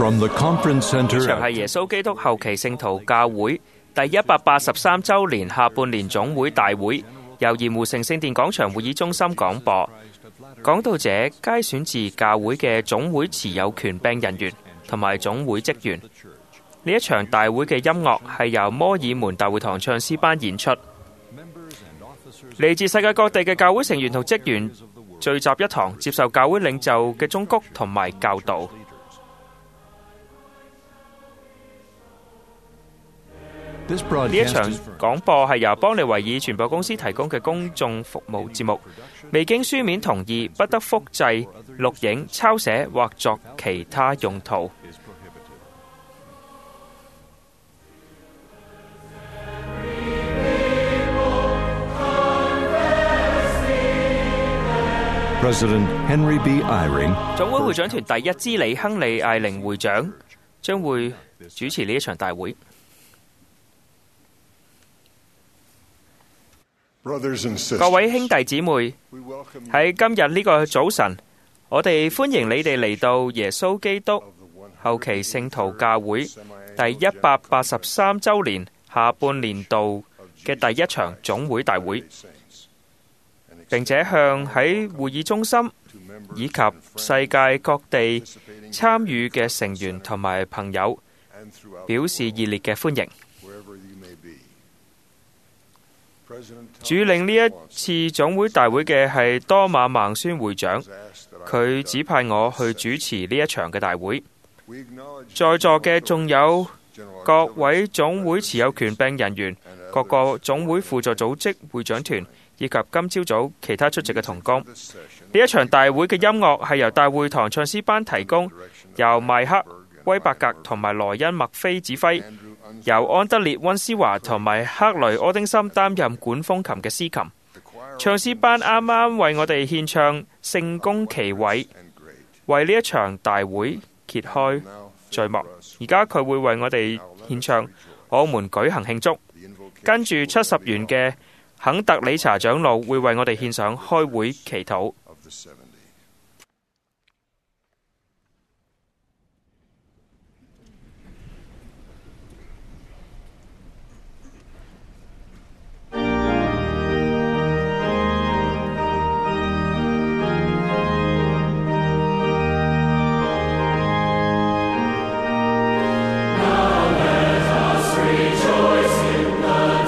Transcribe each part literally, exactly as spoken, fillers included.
From the conference center， 呢場係耶穌基督後期聖徒教會第一百八十三週年下半年總會大會，由鹽湖城聖殿廣場會議中心廣播。講道者皆選自教會嘅總會持有權柄人員同埋總會職員。呢一場大會嘅音樂係由摩爾門大會堂唱詩班演出，嚟自世界各地嘅教會成員同職員聚集一堂，接受教會領袖嘅忠告同埋教導。呢一場廣播係由邦利維爾傳播公司提供嘅公眾服務節目，未經書面同意，不得複製、錄影、抄寫或作其他用途。 President Henry B. Eyring， 總會會長團第一支理亨利艾靈會長將會主持呢一場大會。各位兄弟姊妹，喺今日呢個早晨，我哋歡迎你哋嚟到耶穌基督後期聖徒教會第一百八十三週年下半年度嘅第一場總會大會，並且向喺會議中心以及世界各地參與嘅成員同埋朋友表示熱烈嘅歡迎。主領呢一次總會大會嘅係多馬孟孫會長，佢指派我去主持呢一場嘅大會。在座嘅仲有各位總會持有權柄人員、各個總會輔助組織會長團，以及今朝早其他出席嘅同工。呢一場大會嘅音樂係由大會堂唱詩班提供，由邁克威伯格同埋萊恩麥菲指揮，由安德烈溫斯華同埋克雷柯丁森擔任管風琴嘅司琴。唱詩班啱啱為我哋獻唱聖公奇偉，為呢一場大會揭開序幕。而家佢會為我哋獻唱我們舉行慶祝，跟住七十元嘅肯特理查長老會為我哋獻上開會祈禱。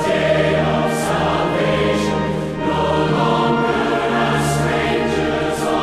Salvation, no longer as strangers.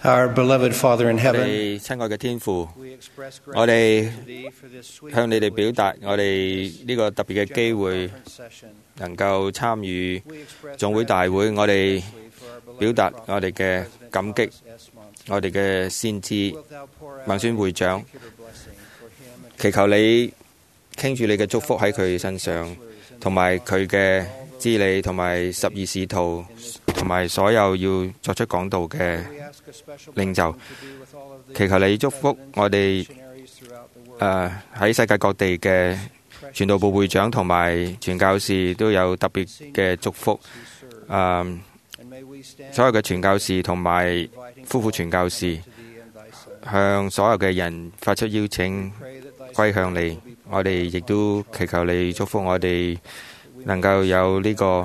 Our beloved Father in 我 heaven, 哋親愛嘅天父，我哋向你哋表達我哋呢個特別嘅機會，能夠參與總會大會。我哋表達我哋嘅感激，我哋嘅先知孟孫會長，祈求你傾住你嘅祝福喺佢身上，同埋佢嘅治理，同埋十二使徒，同埋所有要作出講道嘅領袖。祈求你祝福我哋誒喺世界各地嘅傳道部會長同埋傳教士都有特別嘅祝福。誒，所有嘅傳教士同埋夫婦傳教士向所有嘅人發出邀請歸向你。我哋亦都祈求你祝福我哋能夠有呢個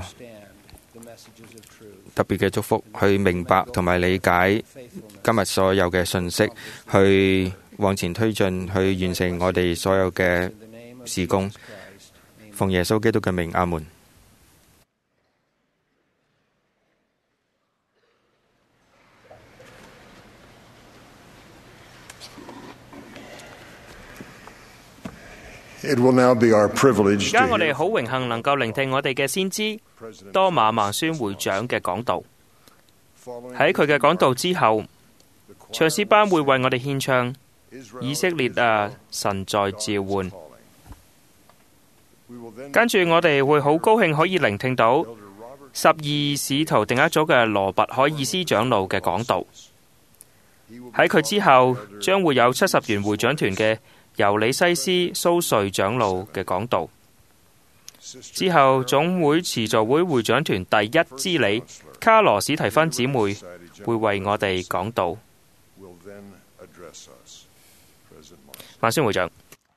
特別嘅祝福，去明白同埋理解今日所有嘅信息，去往前推進，去完成我哋所有嘅事工。奉耶穌基督嘅名，阿門。 而家我哋好榮幸能夠聆聽我哋嘅先知多馬孟孫會長嘅講道。喺佢嘅講道之後，唱詩班會為我哋獻唱以色列啊，神在召喚。跟住我哋會好高興可以聆聽到十二使徒第一組嘅羅拔海爾斯長老嘅講道。喺佢之後將會有七十元會長團嘅尤里西斯蘇瑞長老嘅講道。之後總會慈助會會長團第一支理卡羅史提芬姊妹會為我哋講道。孟孫會長，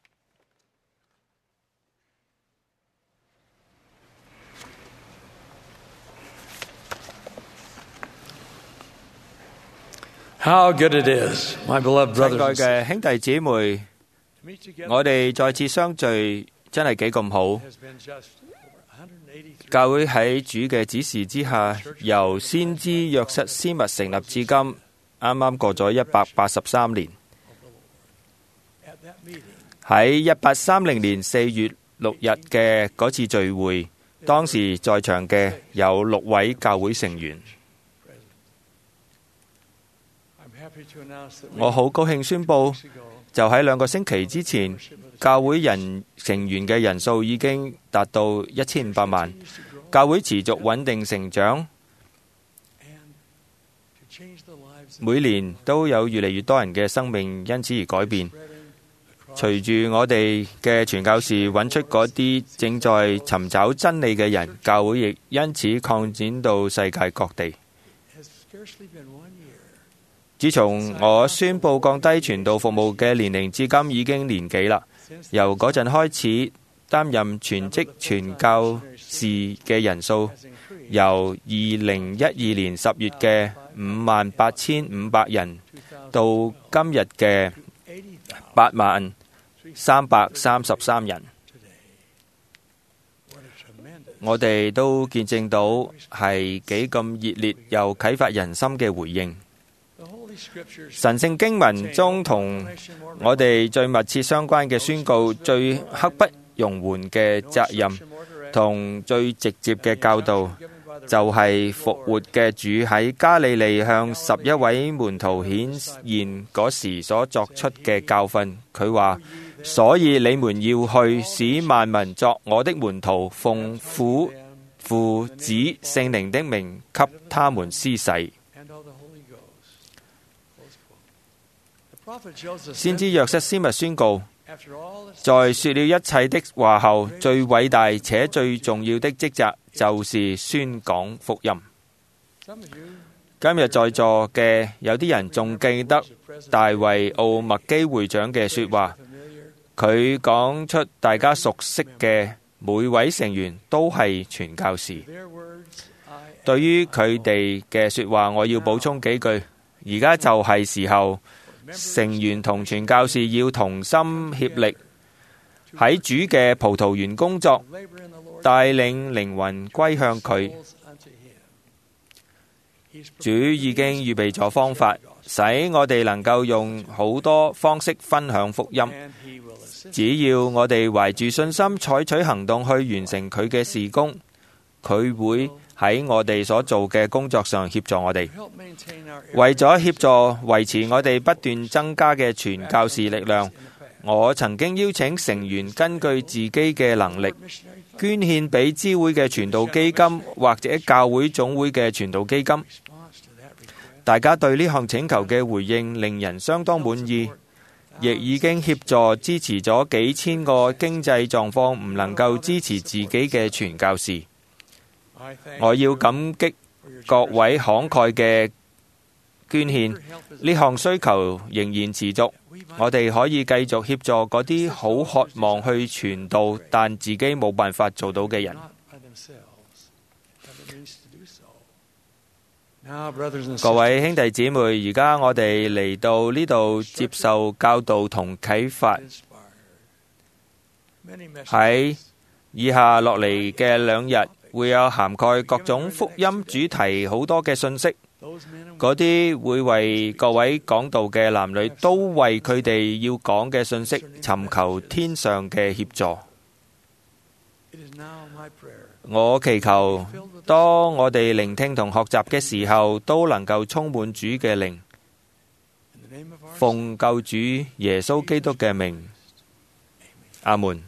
How good it is, my beloved 親愛 brothers. 嘅兄弟姊妹，我哋再次相聚，真係幾咁好。教會喺主嘅指示之下，由先知約瑟斯密成立至今，啱啱過咗一百八十三年。喺一八三零年四月六日嘅嗰次聚會，當時在場嘅有六位教會成員。我好高興宣布，就喺兩個星期之前，教會人成員嘅人數已經達到一千五百萬。教會持續穩定成長，每年都有越嚟越多人嘅生命因此而改變。隨住我哋嘅傳教士揾出嗰啲正在尋找真理嘅人，教會亦因此擴展到世界各地。自從我宣布降低傳道服務嘅年齡至今已經年幾啦。由嗰陣開始擔任全職傳教士嘅人數，由二零一二年十月嘅五萬八千五百人，到今日嘅八萬三百三十三人。我哋都見證到係幾咁熱烈又啟發人心嘅回應。神聖經文中同我哋最密切相關嘅宣告，最刻不容緩嘅責任同最直接嘅教導，就係復活嘅主喺加利利向十一位門徒顯現嗰時所作出嘅教訓。佢話：所以你們要去，使萬民作我的門徒，奉父、父、子、聖靈的名給他們施洗。先知約瑟斯密宣告，在說了一切的話後，最偉大且最重要的職責就是宣講福音。今日在座嘅有啲人仲記得大衛奧麥基會長嘅說話，佢講出大家熟悉嘅每位成員都係傳教士。對於佢哋嘅說話，我要補充幾句。而家就係時候，成員同傳教士要同心協力，喺主嘅葡萄園工作，帶領靈魂歸向佢。主已經預備咗方法， 使我哋能夠用好多方式分享福音。只要我哋懷住信心採取行動去完成佢嘅事工，佢會喺我哋所做嘅工作上協助我哋。為咗協助維持我哋不斷增加嘅傳教士力量，我曾經邀請成員根據自己嘅能力捐獻俾支會嘅傳道基金或者教會總會嘅傳道基金。大家對呢項請求嘅回應令人相當滿意，亦已經協助支持咗幾千個經濟狀況唔能夠支持自己嘅傳教士。我要感激各位慷慨嘅捐獻，呢項需求仍然持續。我哋可以繼續協助嗰啲好渴望去傳道但自己冇辦法做到嘅人。各位兄弟姊妹，而家我哋嚟到呢度接受教導同啟發。喺以下落嚟嘅兩日會有涵蓋各種福音主題好多嘅信息，嗰啲會為各位講道嘅男女都為佢哋要講嘅信息尋求天上嘅協助。我祈求當我哋聆聽同學習嘅時候，都能夠充滿主嘅靈。奉救主耶穌基督嘅名，阿門。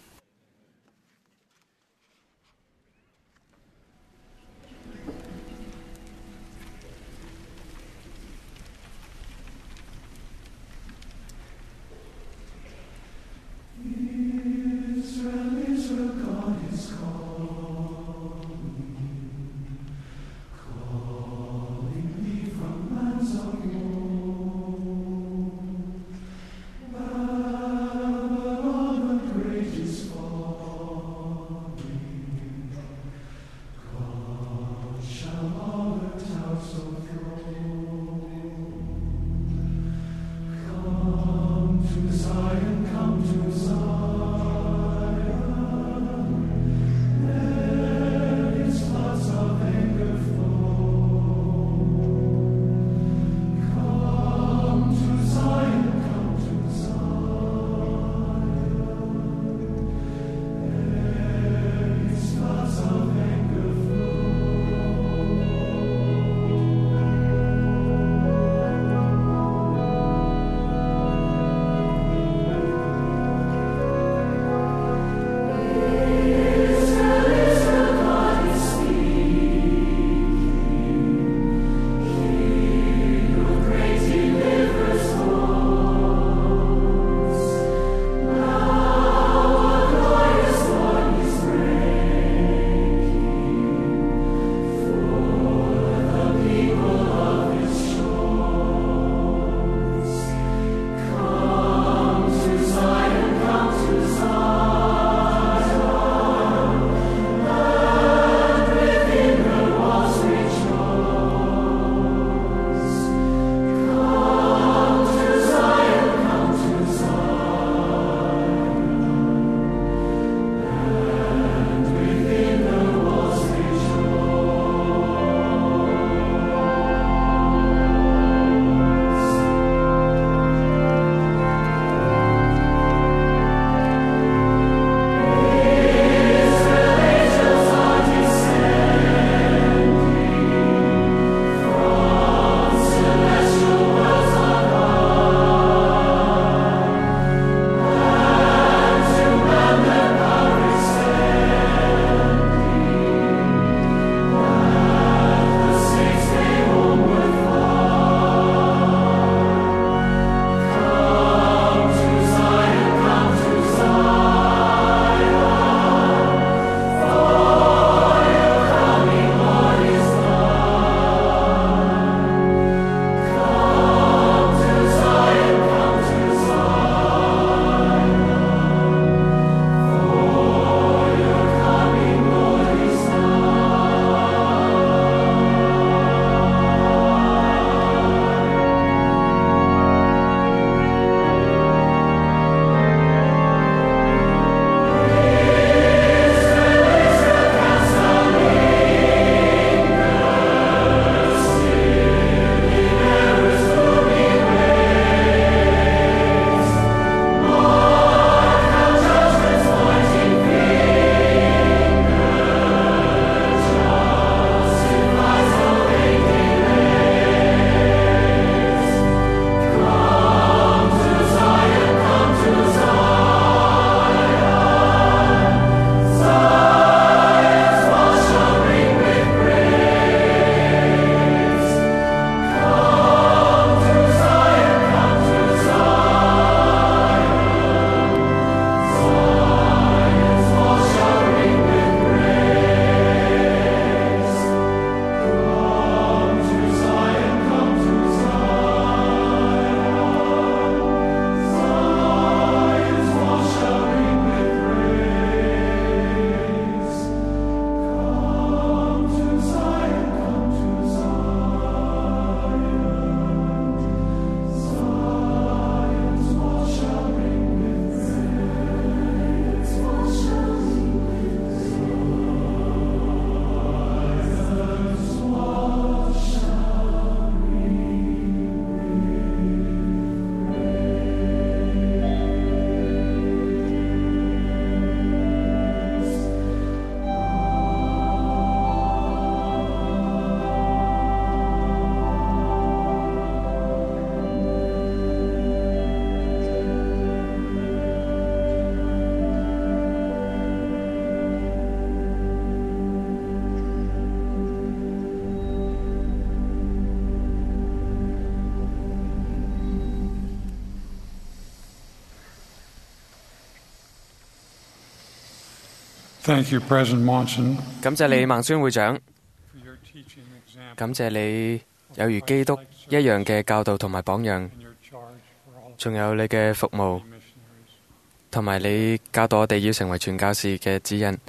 Thank you, President Monson. 感謝你，孟孫會長。感謝你有如基督一樣嘅教導同埋榜樣，仲有你嘅服務，同埋你教導我哋要成為傳教士嘅指引。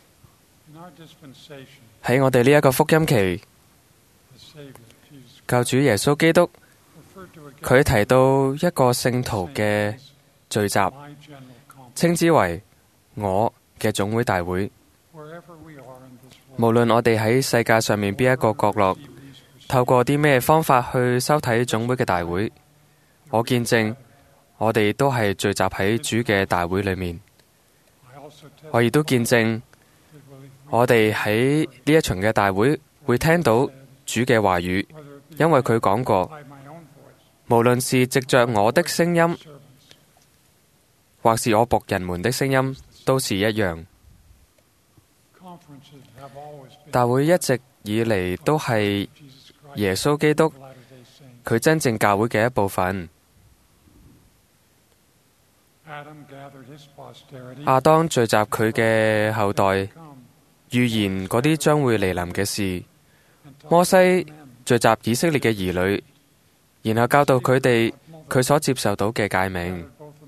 喺我哋呢一個福音期，救主耶穌基督，佢提到一個聖徒嘅聚集，稱之為我嘅總會大會。無論我哋喺世界上面邊一個角落，透過啲咩方法去收睇總會嘅大會，我見證我哋都係聚集喺主嘅大會裏面。我亦都見證我哋喺呢一場嘅大會會聽到主嘅話語，因為佢講過，無論是藉着我的聲音，或是我僕人們的聲音，都是一樣。大會一直以嚟都係耶穌基督佢真正教會嘅一部分。亞當聚集佢嘅後代，預言嗰啲將會嚟臨嘅事。摩西聚集以色列嘅兒女，然後教導佢哋佢所接受到嘅誡命。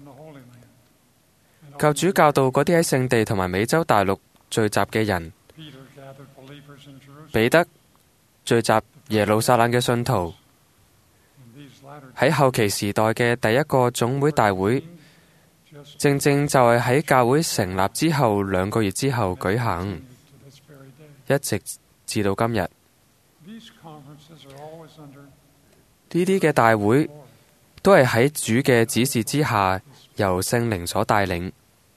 救主教導嗰啲喺聖地同埋美洲大陸聚集嘅人。彼得聚集耶路撒冷嘅信徒。喺後期時代嘅第一個總會大會，正正就係喺教會成立之後兩個月之後舉行，一直至到今日。呢啲嘅大會都係喺主嘅指示之下，由聖靈所帶領。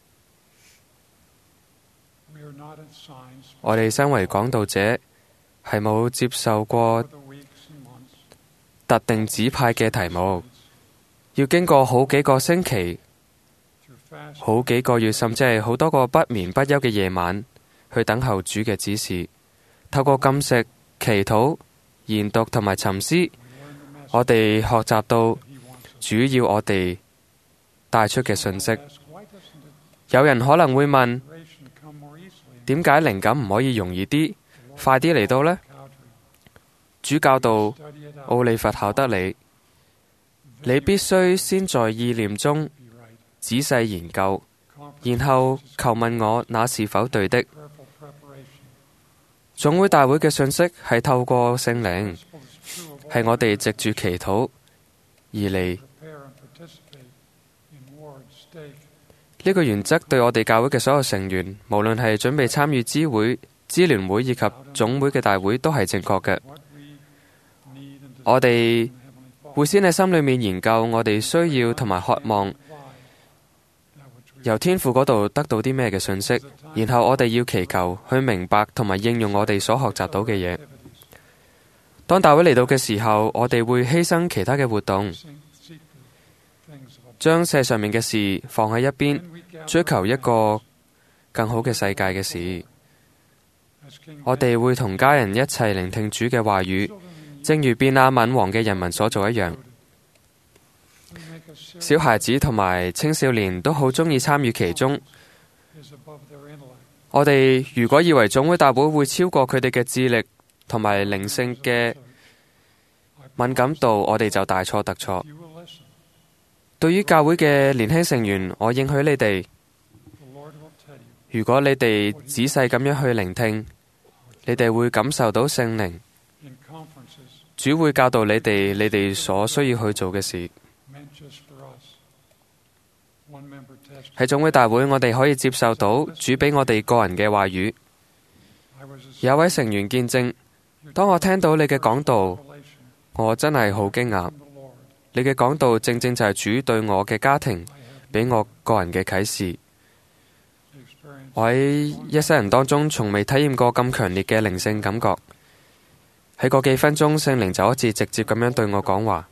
我哋身為講道者，係冇接受過特定指派嘅題目，要經過好幾個星期、好幾個月，甚至係好多個不眠不休嘅夜晚，去等候主嘅指示。透過禁食、祈禱、研讀同埋沉思，我哋學習到主要我哋帶出嘅信息。有人可能會問，點解靈感唔可以容易啲、快啲嚟到呢？主教導奧利弗考德里，你必須先在意念中仔細研究，然後求問我那是否對的。總會大會嘅信息係透過聖靈，係我哋藉住祈禱而嚟。呢個原則對我哋教會嘅所有成員，無論係準備參與支會、支聯會以及總會嘅大會，都係正確嘅。我哋會先喺心裏面研究我哋需要同埋渴望由天父嗰度得到啲咩嘅信息，然後我哋要祈求去明白同埋應用我哋所學習到嘅嘢。當大會嚟到嘅時候，我哋會犧牲其他嘅活動，將世上面嘅事放喺一邊，追求一個更好嘅世界嘅事。我哋會同家人一齊聆聽主嘅話語，正如便雅憫王嘅人民所做一樣。小孩子同埋青少年都好鍾意參與其中。我哋如果以為總會大會會超過佢哋嘅智力同埋靈性嘅敏感度，我哋就大錯特錯。對於教會嘅年輕成員，我應許你哋，如果你哋仔細咁樣去聆聽，你哋會感受到聖靈，主會教導你哋你哋所需要去做嘅事。喺總會大會，我哋可以接受到主俾我哋個人嘅話語。有一位成員見證，當我聽到你嘅講道，我真係好驚訝。你嘅講道正正就係主對我嘅家庭俾我個人嘅啟示。我喺一世人當中從未體驗過咁強烈嘅靈性感覺。喺嗰幾分鐘，聖靈就好似直接咁樣對我講話。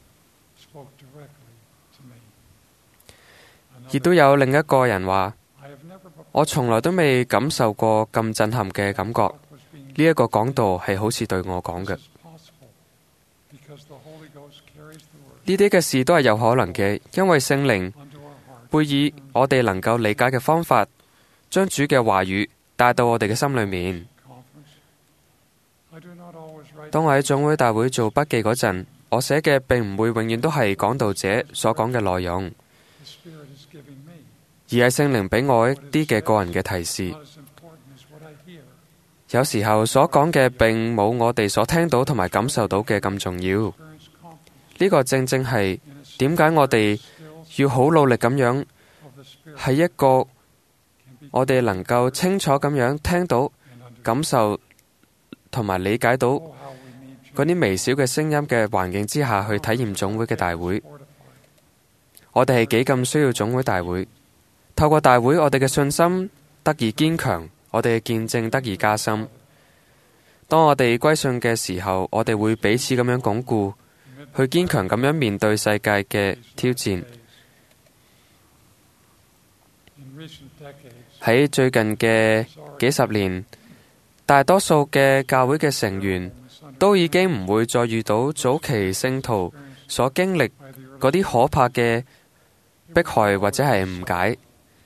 亦都有另一個人話，我從來都未感受過咁震撼嘅感覺。呢一個講道係好似對我講嘅。呢啲嘅事都係有可能嘅，因為聖靈會以我哋能夠理解嘅方法，將主嘅話語帶到我哋嘅心裏面。當我喺總會大會做筆記嗰陣，我寫嘅並唔會永遠都係講道者所講嘅內容，而係聖靈俾我一啲嘅個人嘅提示。有時候所講嘅並冇我哋所聽到同埋感受到嘅咁重要。呢個正正係點解我哋要好努力咁樣，係一個我哋能夠清楚咁樣聽到、感受同埋理解到嗰啲微小嘅聲音嘅環境之下去體驗總會嘅大會。我哋係幾咁需要總會大會。透過大會，我哋嘅信心得以堅強，我哋嘅見證得以加深。當我哋歸信嘅時候，我哋會彼此咁樣鞏固，去堅強咁樣面對世界嘅挑戰。喺最近嘅幾十年，大多數嘅教會嘅成員都已經唔會再遇到早期聖徒所經歷嗰啲可怕嘅迫害或者係誤解。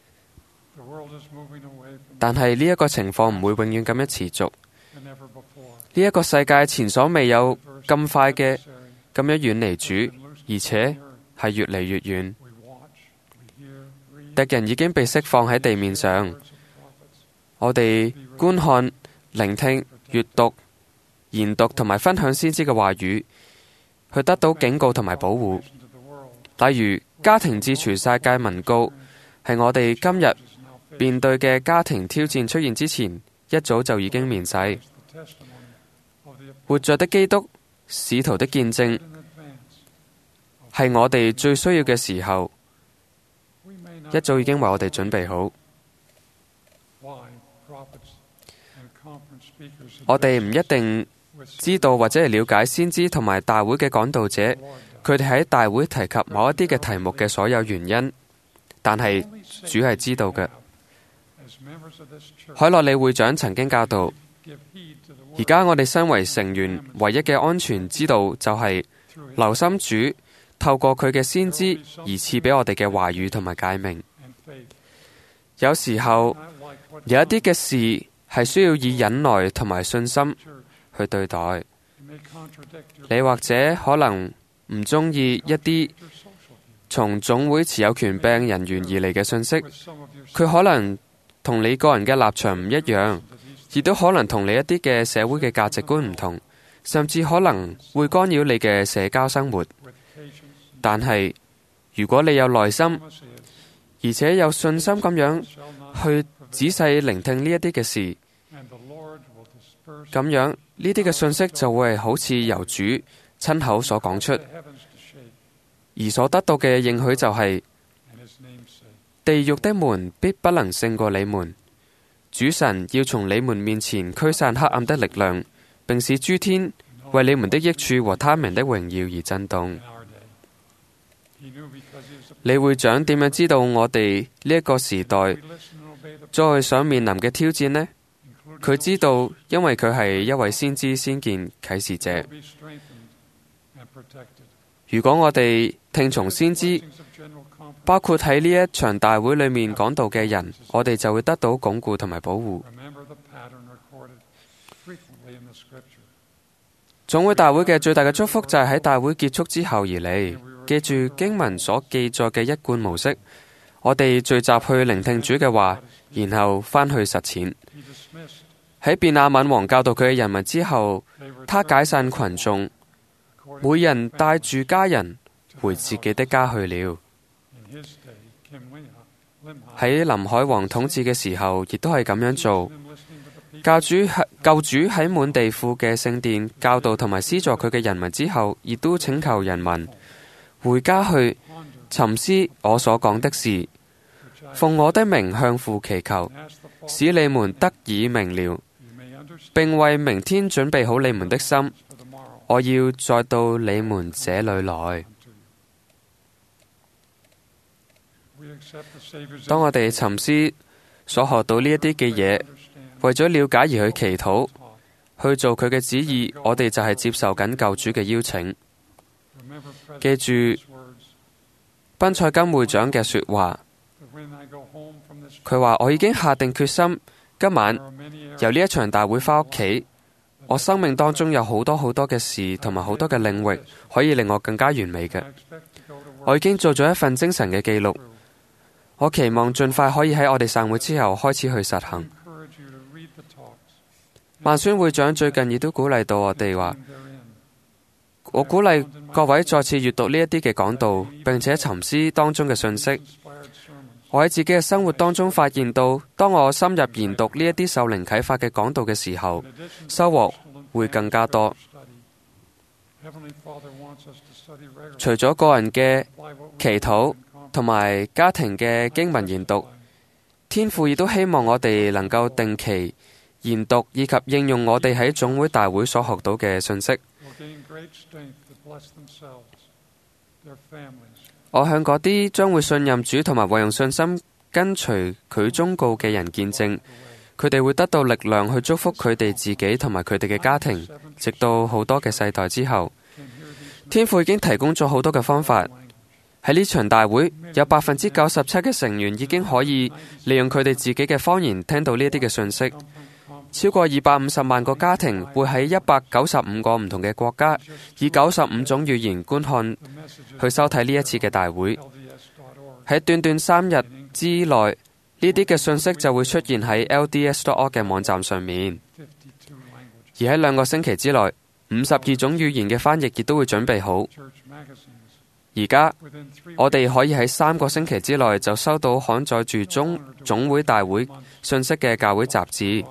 但係呢一個情況唔會永遠咁樣持續。呢一個世界前所未有咁快嘅咁樣遠離主，而且係越嚟越遠。敵人已經被釋放喺地面上，我哋觀看、聆聽、閱讀、研讀同埋分享先知嘅話語，去得到警告同埋保護。例如家庭至全世界文告，係我哋今日面對嘅家庭挑戰出現之前，一早就已經面世。活着的基督，使徒的見證，係我哋最需要嘅時候，一早已經為我哋準備好。我哋唔一定知道或者係了解先知同埋大會嘅講道者，佢哋喺大會提及某一啲嘅題目嘅所有原因，但係主係知道嘅。海洛里會長曾經教導，而家我哋身為成員，唯一嘅安全之道就係留心主透過佢嘅先知而賜俾我哋嘅話語同埋誡命。有時候有一啲嘅事係需要以忍耐同埋信心去對待。你或者可能唔中意一啲從總會持有權柄人員而嚟嘅信息，佢可能同你個人嘅立場唔一樣，亦都可能同你一啲嘅社會嘅價值觀唔同，甚至可能會干擾你嘅社交生活。但係如果你有耐心，而且有信心咁樣去仔細聆聽呢一啲嘅事，咁樣呢啲嘅信息就會係好似由主親口所講出，而所得到嘅應許就係、是、地獄的門必不能勝過你們，主神要從你們面前驅散黑暗的力量，並使諸天為你們的益處和他們的榮耀而震動。李會長點樣知道我哋呢一個時代再想面臨嘅挑戰呢？佢知道，因為佢係一位先知先見啟示者。如果我哋聽從先知，包括喺呢一場大會裏面講道嘅人，我哋就會得到鞏固同埋保護。總會大會嘅最大嘅祝福就係喺大會結束之後而嚟。記住經文所記載嘅一貫模式，我哋聚集去聆聽主嘅話，然後返去實踐。喺便雅憫王教導佢嘅人民之後，他解散群眾，每人帶住家人回自己的家去了。喺臨海王統治嘅時候，亦都係咁樣做。教主救主喺滿地富嘅聖殿教導同埋施助佢嘅人民之後，亦都請求人民回家去沉思我所講的事，奉我的名向父祈求，使你們得以明了，並為明天準備好你們的心。我要再到你們這裏來。當我哋沉思所學到呢一啲嘅嘢，為咗了解而去祈禱，去做佢嘅旨意，我哋就係接受緊救主嘅邀請。記住賓塞金會長嘅說話，佢話我已經下定決心今晚由呢一場大會返屋企，我生命當中有好多好多嘅事同埋好多嘅領域可以令我更加完美嘅。我已經做咗一份精神嘅記錄，我期望盡快可以喺我哋散會之後開始去實行。萬宣會長最近亦都鼓勵到我哋話，我鼓勵各位再次閱讀呢一啲嘅講道，並且沉思當中嘅信息。我喺自己嘅生活當中發現到，當我深入研讀呢一啲受靈啟發嘅講道嘅時候，收穫會更加多。除咗個人嘅祈禱同埋家庭嘅經文研讀，天父亦都希望我哋能夠定期研讀以及應用我哋喺總會大會所學到嘅信息。我向嗰啲將會信任主同埋運用信心跟隨佢忠告嘅人見證，佢哋會得到力量去祝福佢哋自己同埋佢哋嘅家庭，直到好多嘅世代之後。天父已經提供咗好多嘅方法。喺呢場大會，有百分之九十七嘅成員已經可以利用佢哋自己嘅方言聽到呢一啲嘅信息。超過二百五十萬個家庭會喺一百九十五個唔同嘅國家，以九十五種語言觀看去收睇呢一次嘅大會。喺短短三日之內，呢啲嘅信息就會出現喺 L D S dot org 嘅網站上面。而喺兩個星期之內，五十二種語言嘅翻譯亦都會準備好。而家我哋可以喺三個星期之內就收到刊載住中總會大會信息嘅教會雜誌。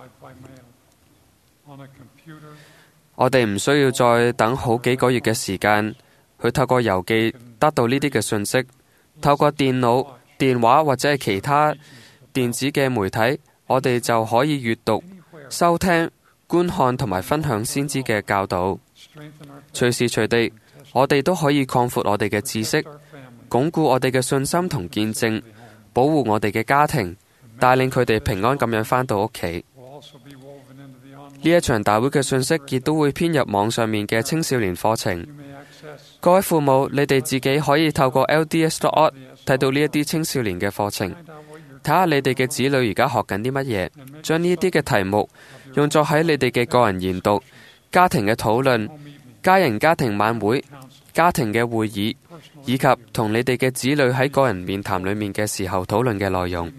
我哋唔需要再等好幾個月嘅時間去透過郵寄得到呢啲嘅信息，透過電腦、電話或者係其他電子嘅媒體，我哋就可以閱讀、收聽、觀看同埋分享先知嘅教導。隨時隨地，我哋都可以擴闊我哋嘅知識，鞏固我哋嘅信心同見證，保護我哋嘅家庭，帶領佢哋平安咁樣返到屋企。呢一場大會嘅信息亦都會編入網上面嘅青少年課程。各位父母，你哋自己可以透過 L D S dot org 睇到呢一啲青少年嘅課程，睇下你哋嘅子女而家學緊啲乜嘢，將呢啲嘅題目用作喺你哋嘅個人研讀、家庭嘅討論、家人家庭晚會、家庭嘅會議，以及同你哋嘅子女喺個人面談裏面嘅時候討論嘅內容。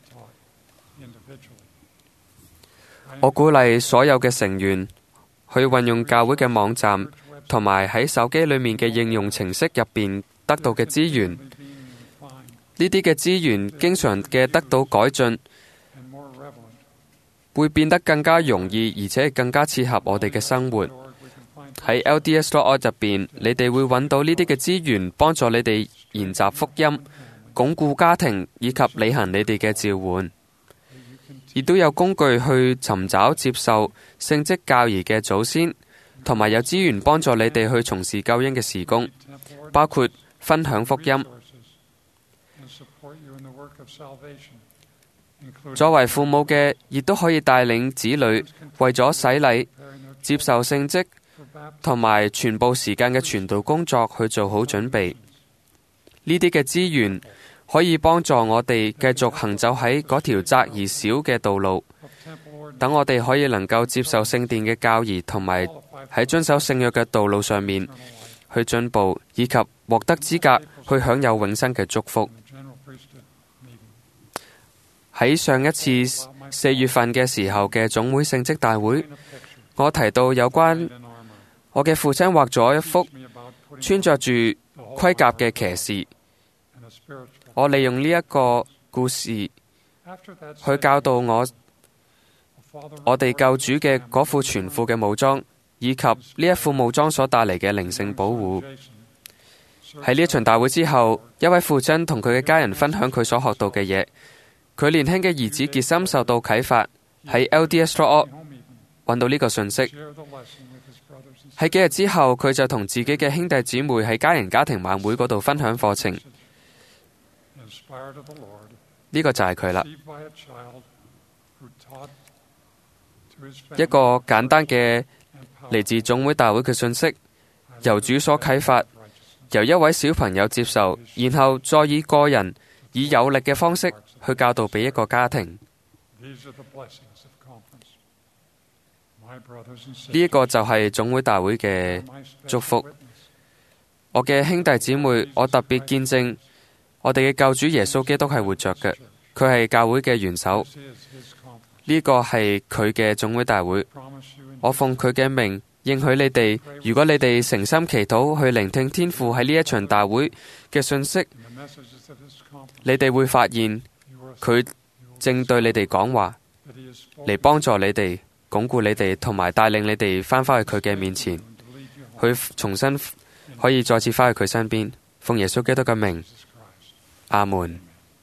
我鼓勵所有嘅成員去運用教會嘅網站同埋喺手機裏面嘅應用程式入邊得到嘅資源。呢啲嘅資源經常嘅得到改進，會變得更加容易，而且更加切合我哋嘅生活。喺 L D S dot org 入邊，你哋會揾到呢啲嘅資源，幫助你哋研習福音、鞏固家庭以及履行你哋嘅召喚。亦都有工具去尋找接受聖職教義嘅祖先，同埋有資源幫助你哋去從事救恩嘅事工，包括分享福音。作為父母嘅，亦都可以帶領子女為咗洗禮、接受聖職同埋全部時間嘅傳道工作去做好準備。呢啲嘅資源可以幫助我哋繼續行走喺嗰條窄而小嘅道路，等我哋可以能夠接受聖殿嘅教義，同埋喺遵守聖約嘅道路上面去進步，以及獲得資格去享有永生嘅祝福。喺上一次四月份嘅時候嘅總會聖職大會，我提到有關我嘅父親畫咗一幅穿着住盔甲嘅騎士。我利用呢一個故事去教導我我哋救主嘅嗰副全副嘅武裝，以及呢一副武裝所帶嚟嘅靈性保護。喺呢一場大會之後，一位父親同佢嘅家人分享佢所學到嘅嘢。佢年輕嘅兒子傑森受到啟發，喺 L D S dot org 揾到呢個信息。喺幾日之後，佢就同自己嘅兄弟姊妹喺家人家庭晚會嗰度分享課程。呢個就係佢啦，一個簡單嘅嚟自總會大會嘅信息，由主所啟發，由一位小朋友接受，然後再以個人以有力嘅方式去教導俾一個家庭。 呢一個就係總會大會嘅祝福。我嘅兄弟姊妹，我特別見證我哋嘅救主耶穌基督係活着嘅，佢係教會嘅元首。呢個係佢嘅總會大會。我奉佢嘅名應許你哋，如果你哋誠心祈禱去聆聽天父喺呢一場大會嘅信息，你哋會發現佢正對你哋講話，嚟幫助你哋、鞏固你哋，同埋帶領你哋翻返去佢嘅面前，去重新可以再次翻去佢身邊。奉耶穌基督嘅名，阿門。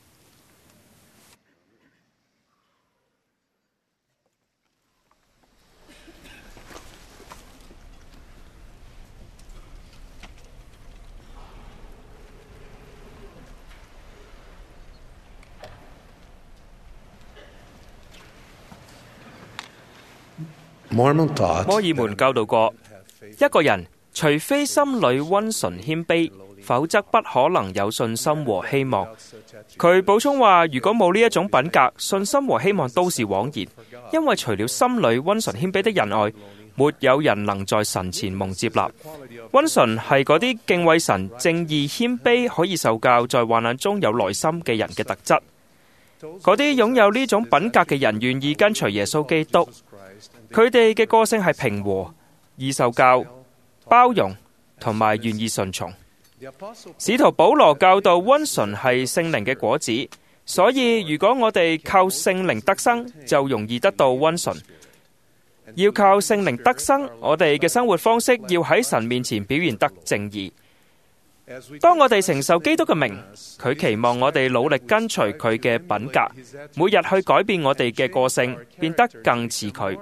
摩爾門教導過，一個人除非心裏溫順謙卑，否則不可能有信心和希望。佢補充話，如果冇呢一種品格，信心和希望都是枉然，因為除了心裏溫順謙卑的人外，沒有人能在神前蒙接納。溫順係嗰啲敬畏神、正義、謙卑、可以受教、在患難中有耐心嘅人嘅特質。嗰啲擁有呢種品格嘅人願意跟隨耶穌基督。佢哋嘅個性係平和、易受教、包容同埋願意順從。使徒保羅教導溫順係聖靈嘅果子，所以如果我哋靠聖靈得生，就容易得到溫順。要靠聖靈得生，我哋嘅生活方式要喺神面前表現得正義。當我哋承受基督嘅名，佢期望我哋努力跟隨佢嘅品格，每日去改變我哋嘅個性，變得更似佢。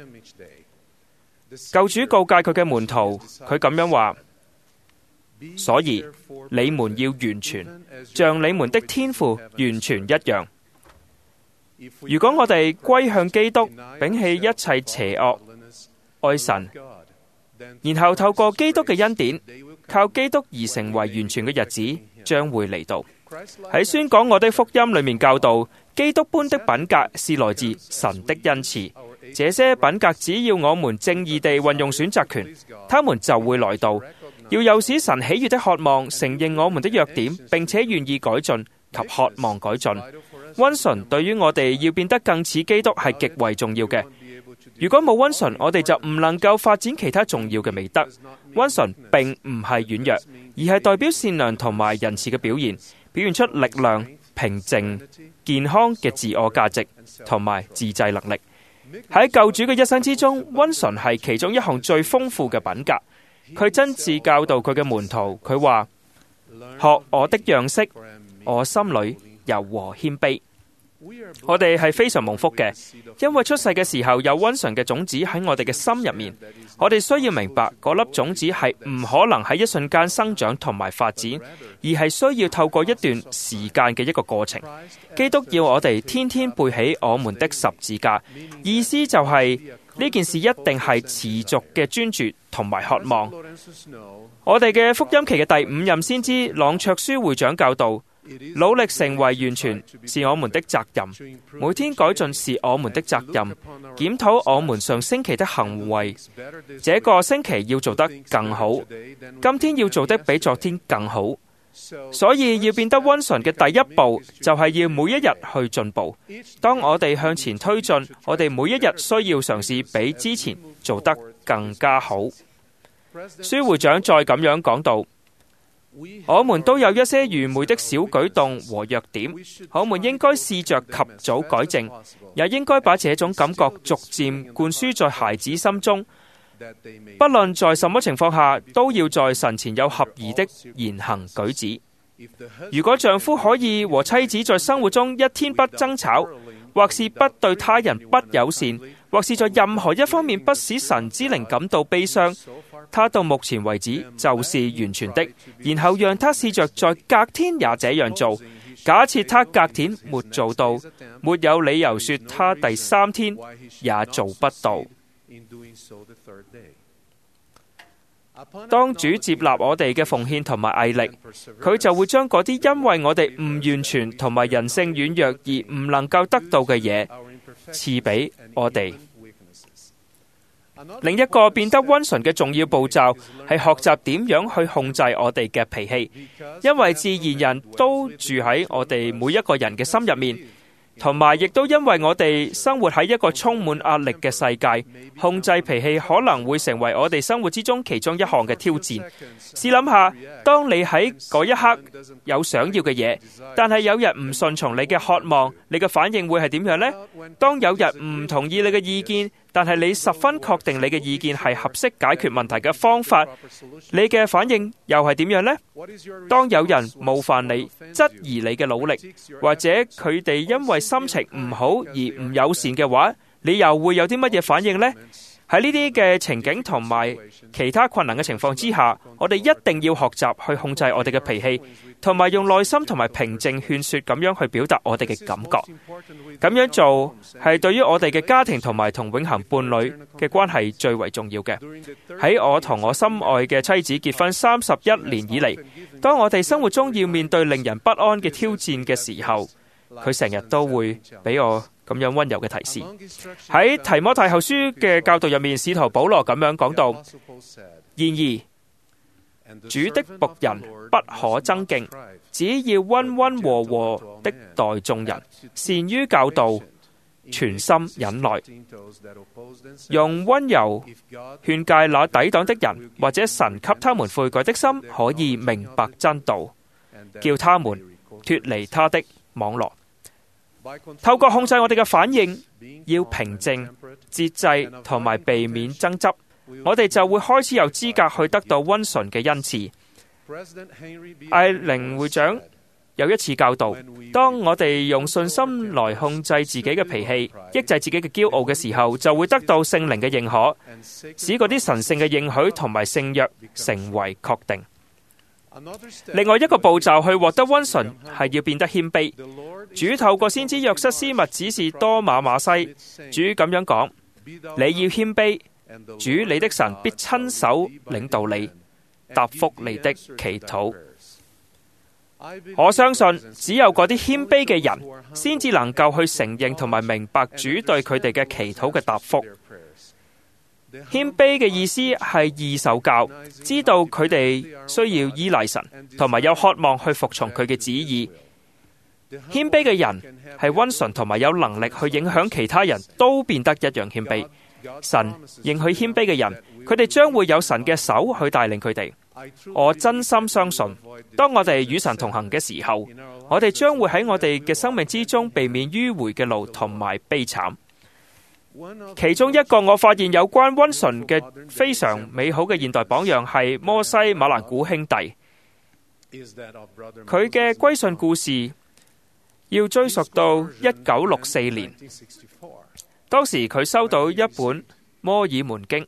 救主告誡佢嘅門徒，佢咁樣話：所以你們要完全，像你們的天父完全一樣。如果我哋歸向基督，摒棄一切邪惡，愛神，然後透過基督嘅恩典，靠基督而成為完全嘅日子將會嚟到。喺宣講我的福音裏面教導，基督般的品格是來自神的恩賜。這些品格只要我們正義地運用選擇權，他們就會來到。要有使神喜悅的渴望，承認我們的弱點，並且願意改進及渴望改進。溫順對於我哋要變得更似基督係極為重要嘅。如果冇溫順，我哋就唔能夠發展其他重要嘅美德。溫順並唔係軟弱，而係代表善良同埋仁慈嘅表現，表現出力量、平靜、健康嘅自我價值同埋自制能力。喺救主嘅一生之中，溫順係其中一項最豐富嘅品格。佢真摯教導佢嘅門徒，佢話：學我的樣式，我心裏柔和謙卑。我哋係非常蒙福嘅，因為出世嘅時候有溫順嘅種子喺我哋嘅心入面。我哋需要明白，嗰粒種子係唔可能喺一瞬間生長同埋發展，而係需要透過一段時間嘅一個過程。基督要我哋天天背起我們的十字架，意思就係呢件事一定係持續嘅專注同埋渴望。我哋嘅福音期嘅第五任先知朗卓書會長教導，努力成為完全是我們的責任，每天改進是我們的責任，檢討我們上星期的行為，這個星期要做得更好，今天要做得比昨天更好。所以要變得溫順嘅第一步就係要每一日去進步。當我哋向前推進，我哋每一日需要嘗試比之前做得更加好。書會長再咁樣講到，我們都有一些愚昧的小舉動和弱點，我們應該試着及早改正，也應該把這種感覺逐漸灌輸在孩子心中。不論在什麼情況下，都要在神前有合宜的言行舉止。如果丈夫可以和妻子在生活中一天不爭吵，或是不對他人不友善，或是在任何一方面不使神之靈感到悲傷，他到目前為止就是完全的。然後讓他試着在隔天也這樣做。假設他隔天沒做到，沒有理由說他第三天也做不到。當主接納我哋嘅奉獻同埋毅力，佢就會將嗰啲因為我哋唔完全同埋人性軟弱而唔能夠得到嘅嘢， 賜俾我哋。另一個變得溫順嘅重要步驟係學習點樣去控制我哋嘅脾氣，因為自然人都住喺我哋每一個人嘅心入面，同埋亦都因為我哋生活喺一個充滿壓力嘅世界，控制脾氣可能會成為我哋生活之中其中一項嘅挑戰。試諗下，當你喺嗰一刻有想要嘅嘢，但係有人唔順從你嘅渴望，你嘅反應會係點樣呢？當有人唔同意你嘅意見，但係你十分確定你嘅意見係合適解決問題嘅方法，你嘅反應又係點樣呢？當有人冒犯你、質疑你嘅努力，或者佢哋因為心情唔好而唔友善嘅話，你又會有啲乜嘢反應呢？喺呢啲嘅情景同埋其他困難嘅情況之下，我哋一定要學習去控制我哋嘅脾氣，同埋用耐心同埋平靜勸說咁樣去表達我哋嘅感覺。咁樣做係對於我哋嘅家庭同埋同永恆伴侶嘅關係最為重要嘅。喺我同我心愛嘅妻子結婚三十一年以嚟，當我哋生活中要面對令人不安嘅挑戰嘅時候，佢成日都會俾我咁樣溫柔嘅提示。喺提摩太後書嘅教導入面，使徒保羅咁樣講到：然而主的僕人不可爭競，只要溫溫和和的待眾人，善於教導，全心忍耐，用溫柔勸誡那抵擋的人，或者神給他們悔改的心，可以明白真道，叫他們脫離他的網羅。透過控制我哋嘅反應，要平靜、節制同埋避免爭執，我哋就會開始有資格去得到溫順嘅恩賜。艾靈會長有一次教導，當我哋用信心來控制自己嘅脾氣，抑制自己嘅驕傲嘅時候，就會得到聖靈嘅認可，使嗰啲神聖嘅應許同埋聖約成為確定。另外一個步驟去獲得溫順係要變得謙卑。主透過先知約瑟斯密指示多馬馬西，主咁樣講：你要謙卑，主你的神必親手領導你，答覆你的祈禱。我相信只有嗰啲謙卑嘅人，先至能夠去承認同埋明白主對佢哋嘅祈禱嘅答覆。謙卑嘅意思係易受教，知道佢哋需要依賴神，同埋有渴望去服從佢嘅旨意。謙卑嘅人係溫順同埋有能力去影響其他人，都變得一樣謙卑。神應許謙卑嘅人，佢哋將會有神嘅手去帶領佢哋。我真心相信，當我哋與神同行嘅時候，我哋將會喺我哋嘅生命之中避免迂迴嘅路同埋悲慘。其中一個我發現有關溫順嘅非常美好嘅現代榜樣係摩西馬蘭古兄弟。佢嘅歸信故事要追溯到一九六四年，當時佢收到一本摩爾門經。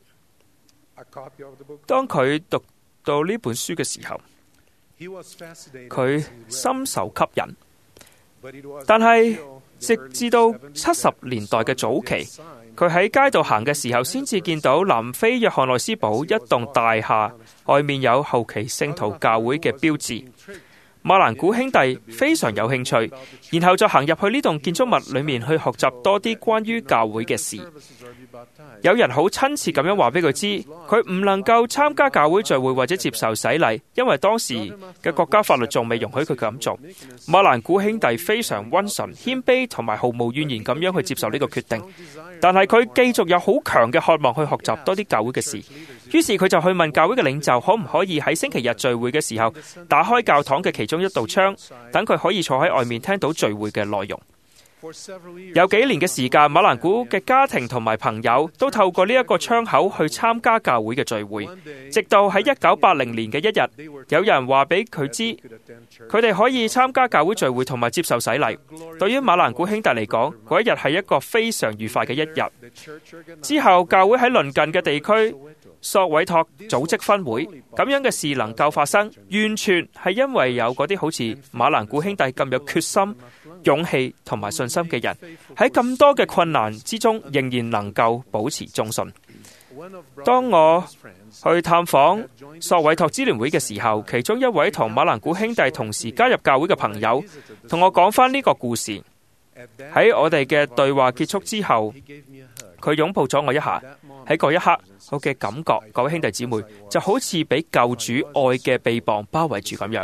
當佢讀到呢本書嘅時候，佢深受吸引。但係直至到七十年代嘅早期，佢喺街度行嘅時候，先至見到南非約翰內斯堡一棟大廈外面有後期聖徒教會嘅標誌。馬蘭古兄弟非常有興趣，然後就行入去呢棟建築物裏面去學習多啲關於教會嘅事。有人好親切咁樣話俾佢知，佢唔能夠參加教會聚會或者接受洗禮，因為當時嘅國家法律仲未容許佢咁做。馬蘭古兄弟非常溫順、謙卑同埋毫無怨言咁樣去接受呢個決定，但係佢繼續有好強嘅渴望去學習多啲教會嘅事。於是佢就去問教會嘅領袖，可唔可以喺星期日聚會嘅時候打開教堂嘅其中一道窗，等佢可以坐喺外面聽到聚會嘅內容。有幾年嘅時間，馬蘭古嘅家庭同埋朋友都透過呢一個窗口去參加教會嘅聚會，直到喺一九八零年嘅一日，有人話俾佢知，佢哋可以參加教會聚會同埋接受洗禮。對於馬蘭古兄弟嚟講，嗰一日係一個非常愉快嘅一日。之後，教會喺鄰近嘅地區索韋托組織分會，咁樣嘅事能夠發生，完全係因為有嗰啲好似馬蘭古兄弟咁有決心、勇氣同埋信心嘅人，喺咁多嘅困難之中，仍然能夠保持忠信。當我去探訪索韋托支聯會嘅時候，其中一位同馬蘭古兄弟同時加入教會嘅朋友，同我講返呢個故事。 喺我哋嘅對話結束之後，佢擁抱咗我一下。喺嗰一刻，我嘅感覺，各位兄弟姊妹，就好似俾救主愛嘅臂膀包圍住咁樣。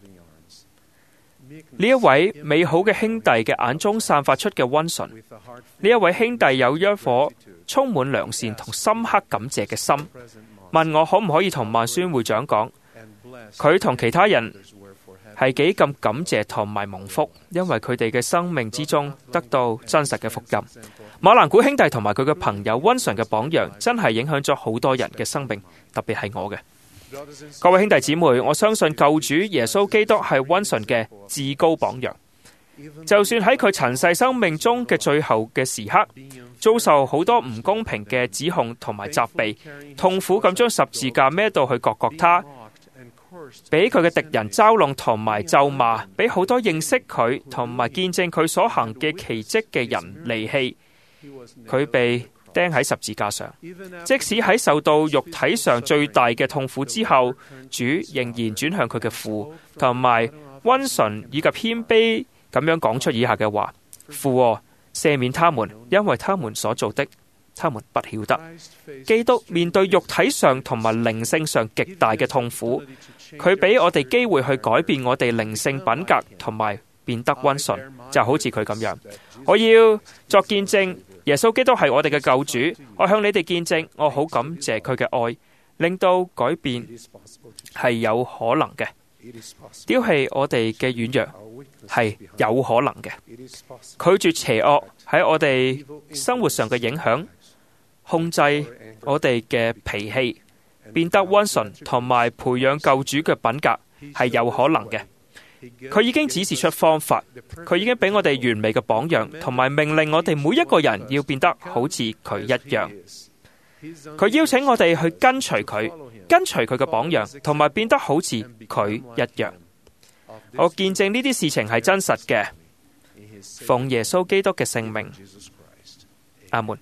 呢一位美好嘅兄弟嘅眼中散發出嘅溫順，呢一位兄弟有一顆充滿良善同深刻感謝嘅心，問我可唔可以同萬宣會長講，佢同其他人係幾咁感謝同埋蒙福，因為佢哋嘅生命之中得到真實嘅福音。馬蘭古兄弟同埋佢嘅朋友溫順嘅榜樣，真係影響咗好多人嘅生命，特別係我嘅。各位兄弟姊妹，我相信救主耶穌基督係溫順嘅至高榜樣。就算喺佢塵世生命中嘅最後嘅時刻，遭受好多唔公平嘅指控同埋責備，痛苦咁將十字架孭到去各各他，俾佢嘅敵人嘲弄同埋咒罵，俾好多認識佢同埋見證佢所行嘅奇蹟嘅人離棄，佢被釘喺十字架上。即使喺受到肉體上最大嘅痛苦之後，主仍然轉向佢嘅父，同埋溫順以及謙卑咁樣講出以下嘅話：父啊，赦免他們，因為他們所做的，他們不曉得。基督面對肉體上同埋靈性上極大嘅痛苦，佢俾我哋機會去改變我哋靈性品格同埋變得溫順，就好似佢咁樣。我要作見證，耶穌基督係我哋嘅救主。我向你哋見證，我好感謝佢嘅愛，令到改變係有可能嘅。丟棄我哋嘅軟弱係有可能嘅。拒絕邪惡喺我哋生活上嘅影響，控制我哋嘅脾氣，變得溫順同埋培養救主嘅品格係有可能嘅。佢已經指示出方法，佢已經俾我哋完美嘅榜樣，同埋命令我哋每一個人要變得好似佢一樣。佢邀請我哋去跟隨佢，跟隨佢嘅榜樣，同埋變得好似佢一樣。我見證呢啲事情係真實嘅，奉耶穌基督嘅聖名，阿門。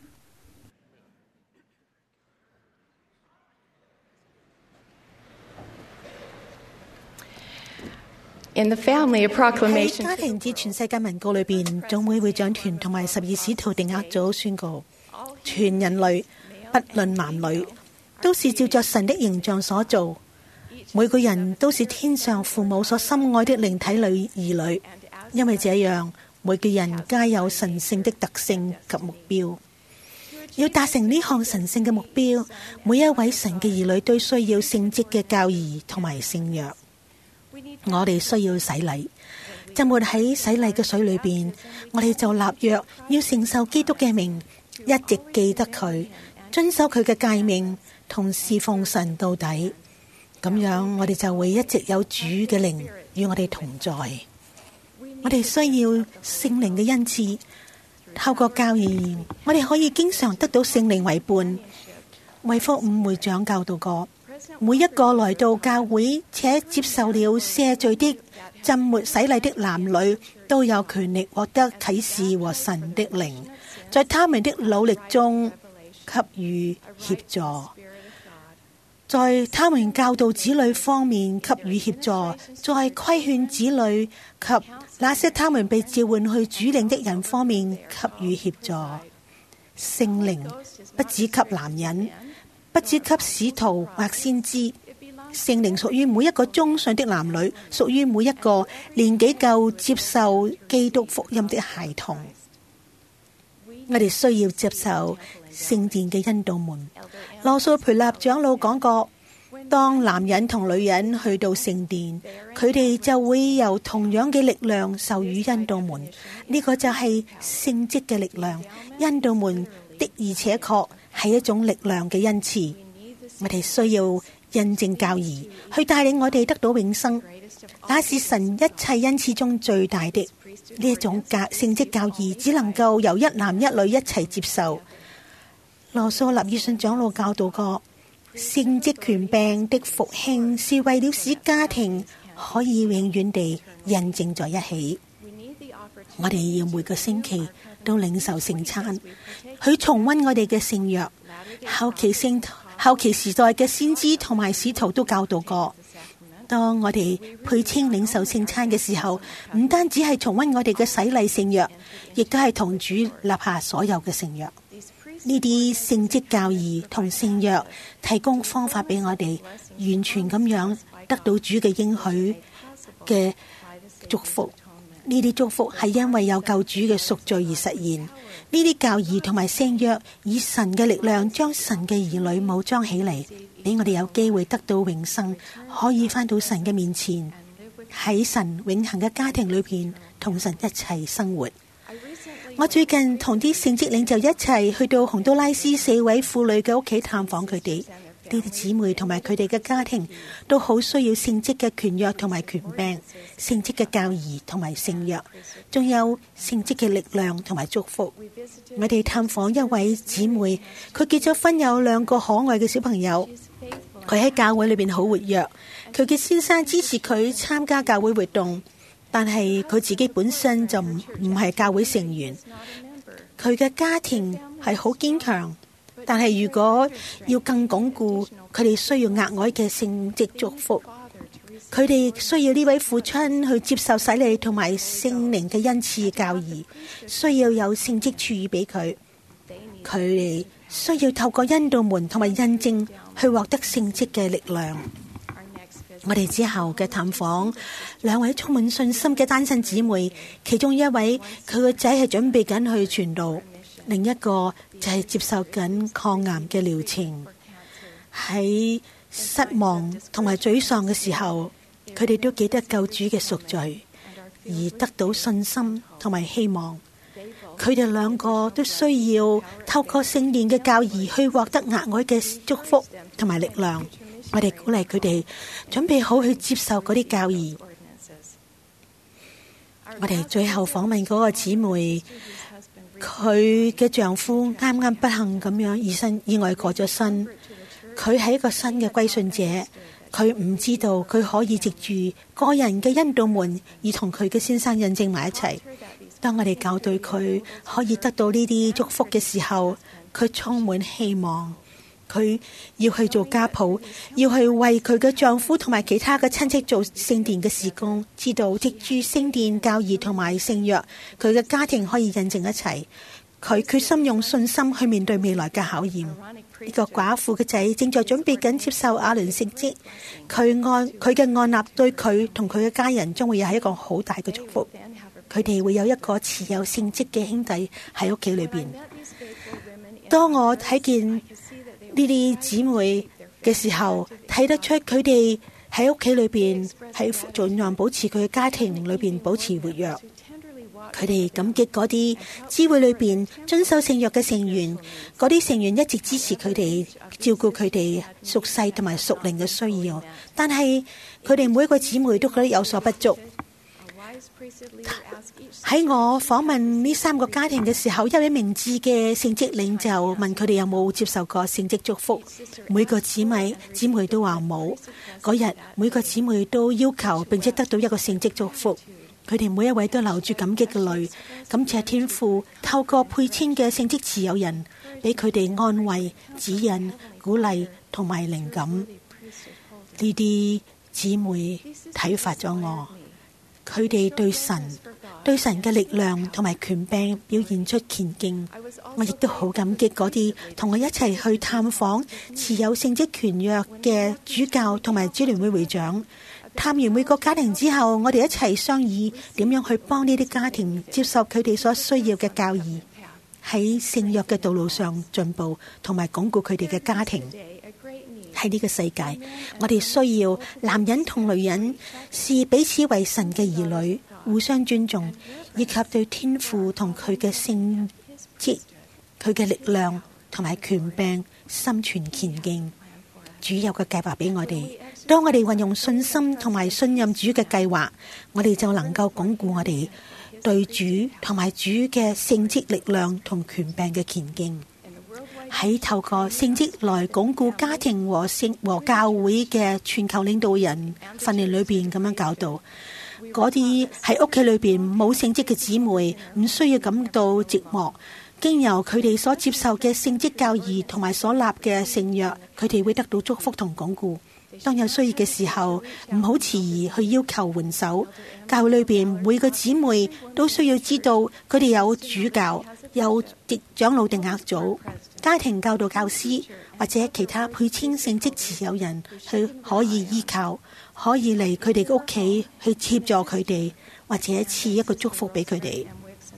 喺家庭節全世界文告裏邊，總會會長團同埋十二使徒定額組宣告，全人類不論男女，都是照着神的形象所造，每個人都是天上父母所深愛的靈體裏兒女，因為這樣，每個人皆有神聖的特性及目標。要達成呢項神聖嘅目標，每一位神嘅兒女都需要聖職嘅教義同埋聖約。我哋需要洗禮，浸沒喺洗禮嘅水裏邊，我哋就立約要承受基督嘅名，一直記得佢，遵守佢嘅誡命，同侍奉神到底。咁樣我哋就會一直有主嘅靈與我哋同在。我哋需要聖靈嘅恩賜，透過教義，我哋可以經常得到聖靈為伴。衛福五會長教導過，每一個來到教會且接受了赦罪的浸沒洗禮的男女，都有權力獲得啟示和神的靈，在他們的努力中給予協助，在他們教導子女方面給予協助，在規勸子女及那些他們被召喚去主領的人方面給予協助。聖靈不只給男人，不只給使徒或先知，聖靈屬於每一個忠信的男女，屬於每一個年紀夠接受基督福音的孩童。我哋需要接受聖殿嘅恩導門。羅素培納長老講過，當男人同女人去到聖殿，佢哋就會由同樣嘅力量授予恩導門。呢個就係聖職嘅力量。恩導門的而且確係一種力量嘅恩賜。我哋需要印證教義，去帶領我哋得到永生。那是神一切恩賜中最大的。呢一種教聖職教義只能夠由一男一女一齊接受。羅素納爾遜長老教導過，聖職權柄的復興是為了使家庭可以永遠地印證在一起。我哋要每個星期都領受聖餐，去重溫我哋嘅聖約。後期聖後期時代嘅先知同埋使徒都教導過， 當我哋配稱領受聖餐嘅時候，唔單止係重溫我哋嘅洗禮聖約，亦都係同主立下所有嘅聖約。呢啲聖職教義同聖約提供方法俾我哋完全咁樣得到主嘅應許嘅祝福。呢啲祝福係因為有救主嘅贖罪而實現。呢啲教義同埋聖約以神嘅力量將神嘅兒女武裝起嚟，俾我哋有機會得到永生，可以返到神嘅面前，喺神永恆嘅家庭裏邊同神一齊生活。我最近同啲聖職領袖一齊去到洪都拉斯四位婦女嘅屋企探訪佢哋。呢啲姊妹同埋佢哋嘅家庭都好需要聖職嘅權約同埋權柄，聖職嘅教義同埋聖約，仲有聖職嘅力量同埋祝福。我哋探訪一位姊妹，佢結咗婚，有兩個可愛嘅小朋友。佢喺教會裏邊好活躍，佢嘅先生支持佢參加教會活動，但係佢自己本身就唔唔係教會成員。佢嘅家庭係好堅強，但係如果要更鞏固，佢哋需要額外嘅聖職祝福。佢哋需要呢位父親去接受洗禮同埋聖靈嘅恩賜教義，需要有聖職賜予俾佢。佢哋需要透過恩道門同埋印證去獲得聖職嘅力量。我哋之後嘅探訪，兩位充滿信心嘅單身姊妹，其中一位佢個仔係準備緊去傳道，另一個就係接受緊抗癌嘅療程。喺失望同埋沮喪嘅時候，佢哋都記得救主嘅贖罪，而得到信心同埋希望。佢哋兩個都需要透過聖殿嘅教義去獲得額外嘅祝福同埋力量。我哋鼓勵佢哋準備好去接受嗰啲教義。我哋最後訪問嗰個姊妹，佢嘅丈夫啱啱不幸咁樣意身意外過咗身。佢係一個新嘅歸信者，佢唔知道佢可以藉住個人嘅恩道門而同佢嘅先生印證埋一齊。當我哋教導佢可以得到呢啲祝福嘅時候，佢充滿希望。佢要去做家譜，要去為佢嘅丈夫同埋其他嘅親戚做聖殿嘅事工，知道藉住聖殿教義同埋聖約，佢嘅家庭可以印證一齊。佢決心用信心去面對未來嘅考驗。呢個寡婦嘅仔正在準備緊接受亞倫聖職，佢按佢嘅按立對佢同佢嘅家人將會有係一個好大嘅祝福。佢哋會有一個持有聖職嘅兄弟喺屋企裏邊。當我睇見呢啲姊妹嘅時候，睇得出佢哋喺屋企裏邊喺盡量保持佢嘅家庭裏邊保持活躍。佢哋感激嗰啲教會裏邊遵守聖約嘅成員，嗰啲成員一直支持佢哋，照顧佢哋屬世同埋屬靈嘅需要。但係佢哋每一個姊妹都覺得有所不足。喺我訪問呢三個家庭嘅時候，一位明智嘅聖職領袖問佢哋有冇接受過聖職祝福。每個姊妹姊妹都話冇。嗰日每個姊妹都要求並且得到一個聖職祝福。佢哋每一位都流住感激嘅淚，感謝天父透過配稱嘅聖職持有人，俾佢哋安慰、指引、鼓勵同埋靈感。呢啲姊妹啟發咗我。佢哋對神、對神嘅力量同埋權柄表現出虔敬。我亦都好感激嗰啲同我一齊去探訪持有聖職權約嘅主教同埋主聯會會長。探完每個家庭之後，我哋一齊商議點樣去幫呢啲家庭接受佢哋所需要嘅教義，喺聖約嘅道路上進步，同埋鞏固佢哋嘅家庭。喺呢個世界，我哋需要男人同女人視彼此為神嘅兒女，互相尊重，以及對天父同佢嘅聖職、佢嘅力量同埋權柄心存虔敬。主有個計劃俾我哋，當我哋運用信心同埋信任主嘅計劃，我哋就能夠鞏固我哋對主同埋主嘅聖職力量同權柄嘅虔敬。喺透過聖職來鞏固家庭和聖和教會嘅全球領導人訓練裏邊咁樣教導，嗰啲喺屋企裏邊冇聖職嘅姊妹唔需要感到寂寞，經由佢哋所接受嘅聖職教義同埋所立嘅聖約，佢哋會得到祝福同鞏固。 當有需要嘅時候，唔好遲疑去要求援手。教會裏邊每個姊妹都需要知道，佢哋有主教、有長老定額組、家庭教導教師或者其他配稱聖職持有人，去可以依靠，可以嚟佢哋嘅屋企去協助佢哋，或者賜一個祝福俾佢哋。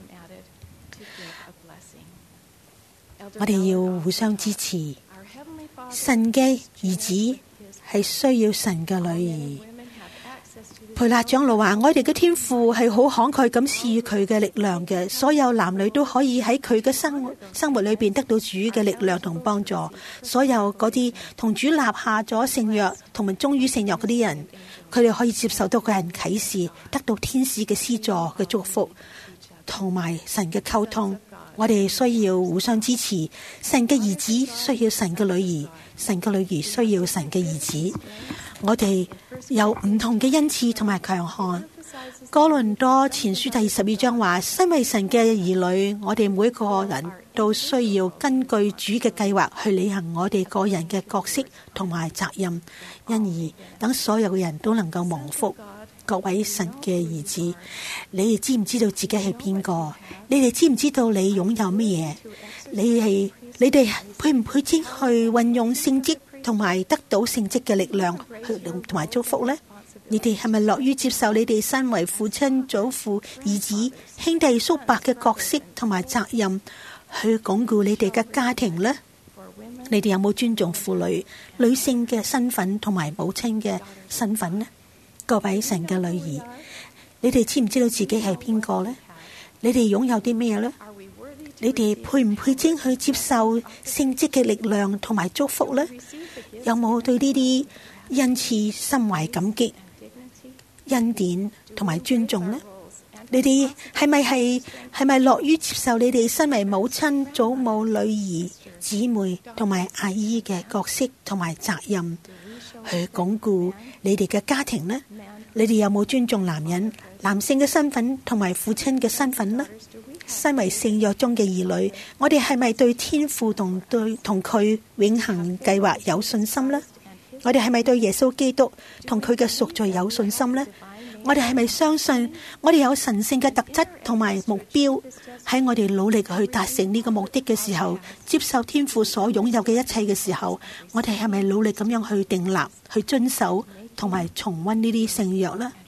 我哋要互相支持。神嘅兒子係需要神嘅女兒。培納長老話：我哋嘅天父係好慷慨咁賜予佢嘅力量嘅，所有男女都可以喺佢嘅生活生活裏邊得到主嘅力量同幫助。所有嗰啲同主立下咗聖約同埋忠於聖約嗰啲人，佢哋可以接受到個人啟示，得到天使嘅施助嘅祝福，同埋神嘅溝通。我哋需要互相支持。神嘅兒子需要神嘅女兒，神嘅女兒需要神嘅兒子。我哋有唔同嘅恩賜同埋強項。哥倫多前書第十二章話：身為神嘅兒女，我哋每個人都需要根據主嘅計劃去履行我哋個人嘅角色同埋責任，因而等所有嘅人都能夠蒙福。各位神嘅兒子，你哋知唔知道自己係邊個？你哋知唔知道你擁有乜嘢？你係你哋配唔配先去運用聖職同埋得到聖職嘅力量去同埋祝福呢？你哋係咪樂於接受你哋身為父親、祖父、兒子、兄弟、叔伯嘅角色同埋責任，去鞏固你哋嘅家庭呢？你哋有冇尊重婦女、女性嘅身份同埋母親嘅身份呢？各位神嘅女兒，你哋知唔知道自己係邊個呢？你哋擁有啲咩呢？你哋配唔配稱去接受聖職嘅力量同埋祝福呢？有冇對呢啲恩賜心懷感激、恩典同埋尊重呢？你哋係咪係係咪樂於接受你哋身為母親、祖母、女兒、姊妹同埋阿姨嘅角色同埋責任，去鞏固你哋嘅家庭呢？你哋有冇尊重男人、男性嘅身份同埋父親嘅身份呢？身為聖約中嘅兒女，我哋係咪對天父同對同佢永恆計劃有信心呢？我哋係咪對耶穌基督同佢嘅贖罪有信心呢？我哋係咪相信我哋有神聖嘅特質同埋目標？喺我哋努力去達成呢個目的嘅時候，接受天父所擁有嘅一切嘅時候，我哋係咪努力咁樣去訂立、去遵守同埋重溫呢啲聖約呢？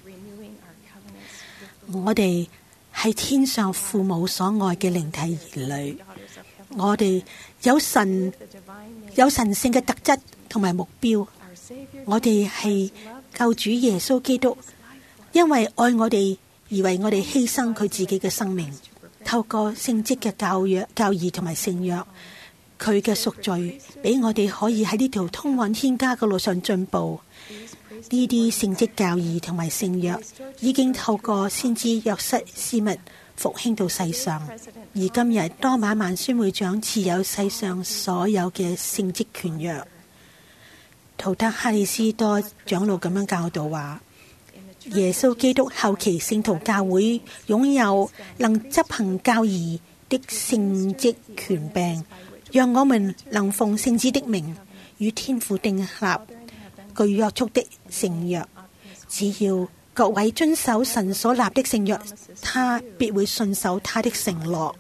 我哋係天上父母所愛嘅靈體兒女，我哋有神有神聖嘅特質同埋目標。我哋係救主耶穌基督，因為愛我哋而為我哋犧牲佢自己嘅生命，透過聖職嘅教約、教義同埋聖約，佢嘅贖罪俾我哋可以喺呢條通往天家嘅路上進步。呢啲聖職教義同埋聖約已經透過先知約瑟斯密復興到世上，而今日多馬曼宣會長持有世上所有嘅聖職權約。圖德哈里斯多長老咁樣教導話：耶穌基督後期聖徒教會擁有能執行教義的聖職權柄，讓我們能奉聖子的名與天父訂立具約束的聖約。只要各位遵守神所立的聖約，他必會信守他的承諾。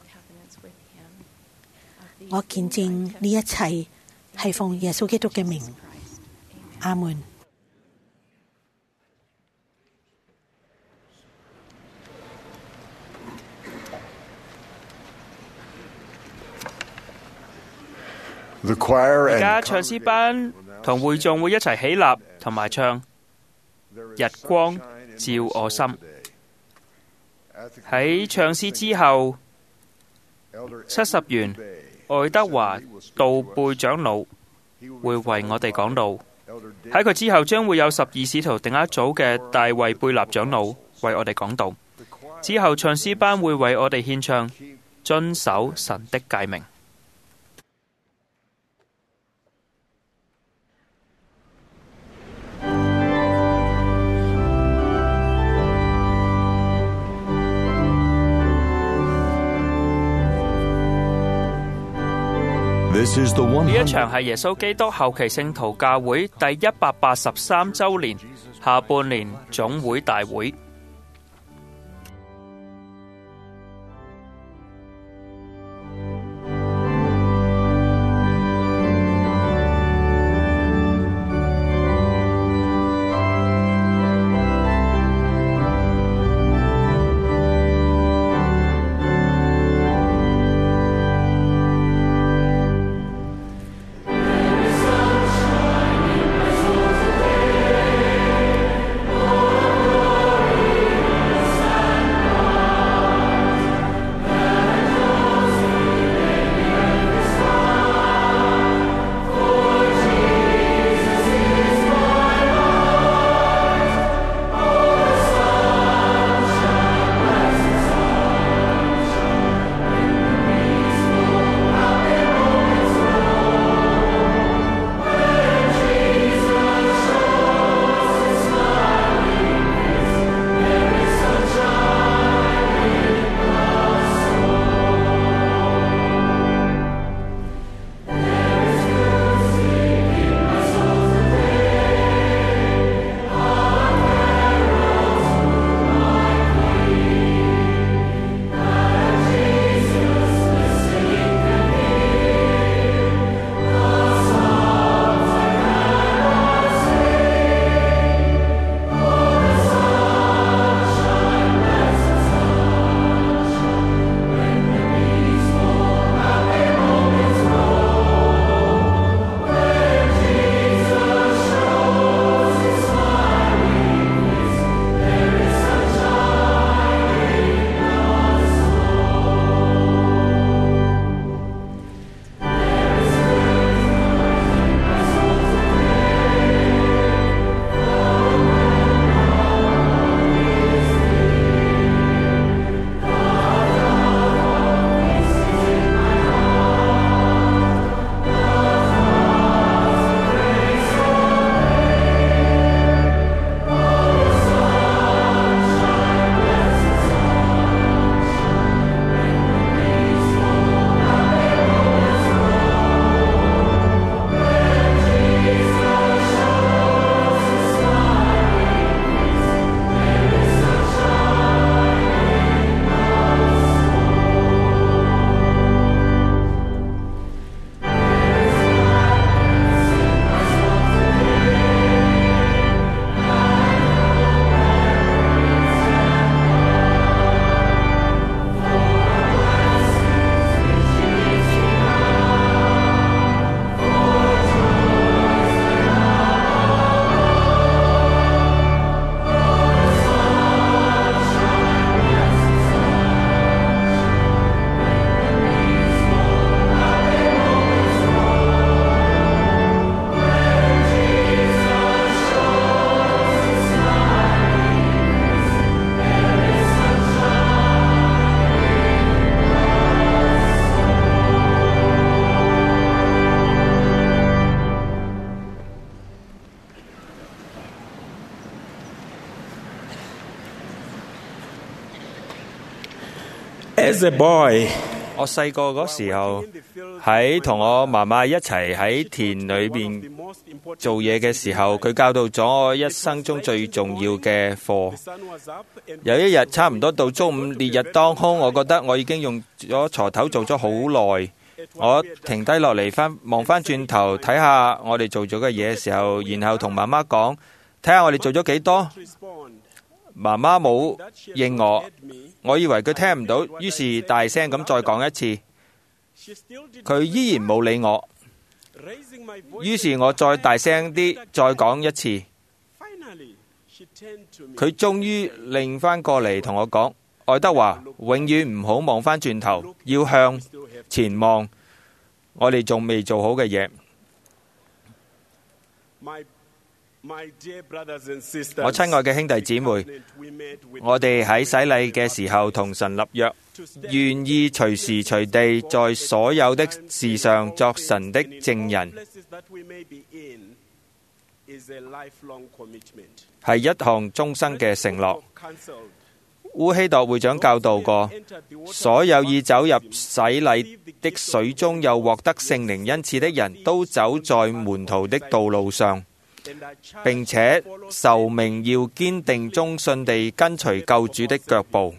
我見證呢一切係奉耶穌基督嘅名。阿門。 而家唱詩班同會眾會一齊起立，同埋唱《日光照我心》。喺唱詩之後，七十元愛德華道貝長老會為我哋講道。喺佢之後，將會有十二使徒定額組嘅大衛貝納長老為我哋講道。之後，唱詩班會為我哋獻唱《遵守神的誡命》。 This This is the 呢一 one hundred 場係耶穌基督後期聖徒教會第一百八十三週年下半年總會大會。 As a boy, 我細個嗰時候喺同我媽媽一齊喺田裏邊做嘢嘅時候，佢教導咗我一生中最重要嘅課。有一日差唔多到中午烈日當空，我覺得我已經用咗鋤頭做咗好耐，我停低落嚟翻望翻轉頭睇下我哋做咗嘅嘢嘅時候，然後同媽媽講，睇下我哋做咗幾多。媽媽冇應我，我以為佢聽唔到，於是大聲咁再講一次，佢依然冇理我，於是我再大聲啲再講一次，佢終於擰翻過嚟同我講，愛德華，永遠唔好望翻轉頭，要向前望，我哋仲未做好嘅嘢。我親愛嘅兄弟姊妹，我哋喺洗禮嘅時候同神立約，願意隨時隨地在所有的事上作神的證人，係一項終生嘅承諾。 烏希鐸會長教導過，所有已走入洗禮的水中又獲得聖靈恩賜的人都走在門徒的道路上，並且受命要堅定忠信地跟隨救主的腳步。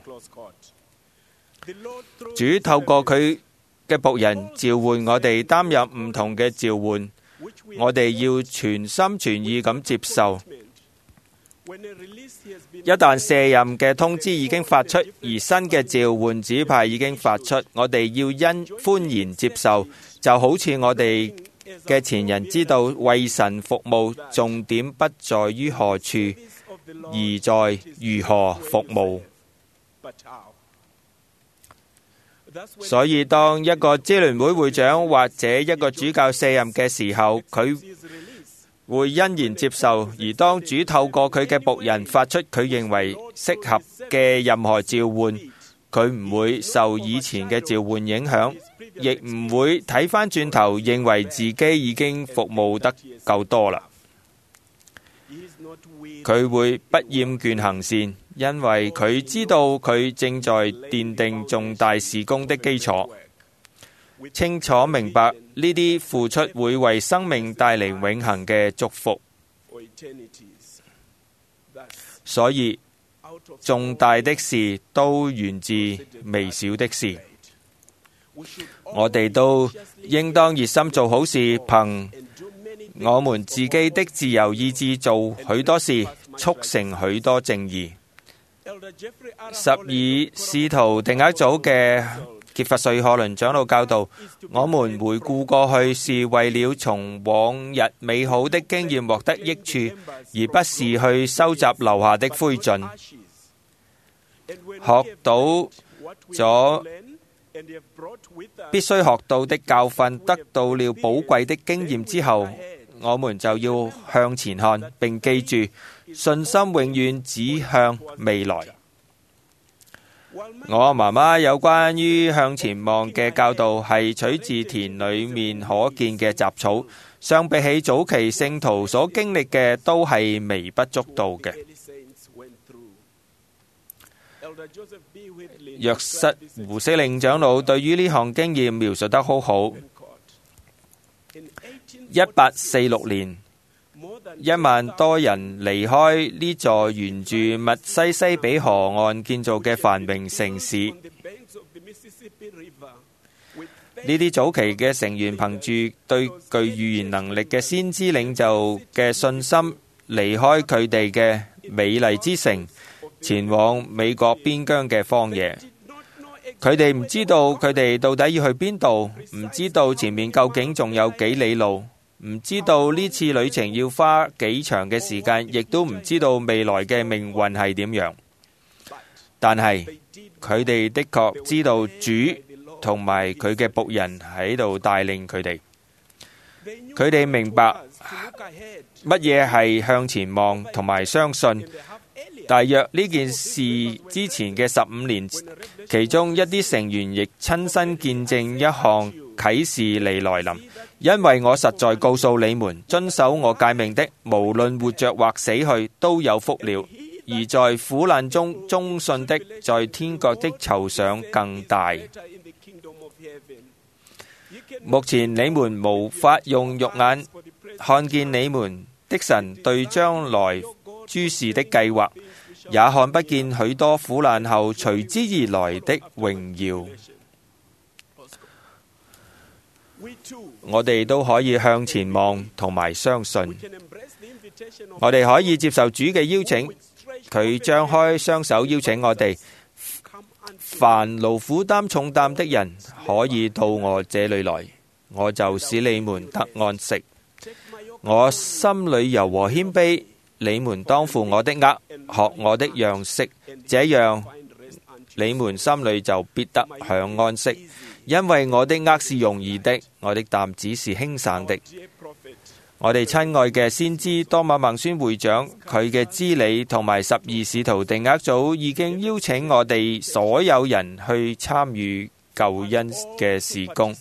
主透過佢嘅僕人召喚我哋擔任唔同嘅召喚，我哋要全心全意咁接受。一旦卸任嘅通知已經發出，而新嘅召喚指派已經發出，我哋要因歡然接受，就好似我哋嘅前人知道為神服務重點不在於何處，而在如何服務。所以當一個支聯會會長或者一個主教卸任嘅時候，佢會欣然接受；而當主透過佢嘅僕人發出佢認為適合嘅任何召喚，佢唔會受以前嘅召喚影響，亦唔會睇返轉頭認為自己已經服務得夠多啦。佢會不厭倦行善，因為佢知道佢正在奠定重大事工的基礎，清楚明白呢啲付出會為生命帶嚟永恆嘅祝福。所以重大的事都源自微小的事。我哋都應當熱心做好事，憑我們自己的自由意志做許多事，促成許多正義。十二使徒定額組嘅傑弗瑞·賀倫長老教導，我們回顧過去是為了從往日美好的經驗獲得益處，而不是去收集留下的灰燼。學到咗必須學到的教訓，得到了寶貴的經驗之後，我們就要向前看，並記住信心永遠指向未來。我媽媽有關於向前望嘅教導係取自田裏面可見嘅雜草，相比起早期聖徒所經歷嘅，都係微不足道嘅。約瑟胡斯令長老對於呢項經驗描述得好好。一八四六年，一萬多人離開呢座沿住密西西比河岸建造嘅繁榮城市。呢啲早期嘅成員憑住對具預言能力嘅先知領袖嘅信心，離開佢哋嘅美麗之城，前往美國邊疆嘅荒野。佢哋唔知道佢哋到底要去邊度，唔知道前面究竟仲有幾里路，唔知道呢次旅程要花幾長嘅時間，亦都唔知道未來嘅命運係點樣。但係佢哋的確知道主同埋佢嘅僕人喺度帶領佢哋。佢哋明白乜嘢係向前望同埋相信。大約呢件事之前嘅十五年，其中一啲成員亦親身見證一項啟示嚟來臨。因為我實在告訴你們，遵守我誡命的，無論活着或死去，都有福了；而在苦難中忠信的，在天國的酬賞更大。目前你們無法用肉眼看見你們的神對將來諸事的計劃，也看不見許多苦難後隨之而來的榮耀。我哋都可以向前望同埋相信，我哋可以接受主嘅邀請，佢張開雙手邀請我哋，凡勞苦擔重擔的人可以到我這裏來，我就使你們得安息。我心裏柔和謙卑，你們當負我的軛，學我的樣式，這樣你們心裏就必得享安息。因為我的軛是容易的，我的擔子是輕省的。我哋親愛嘅先知多馬孟孫會長，佢嘅知理同埋十二使徒定額組已經邀請我哋所有人去參與救恩嘅事工。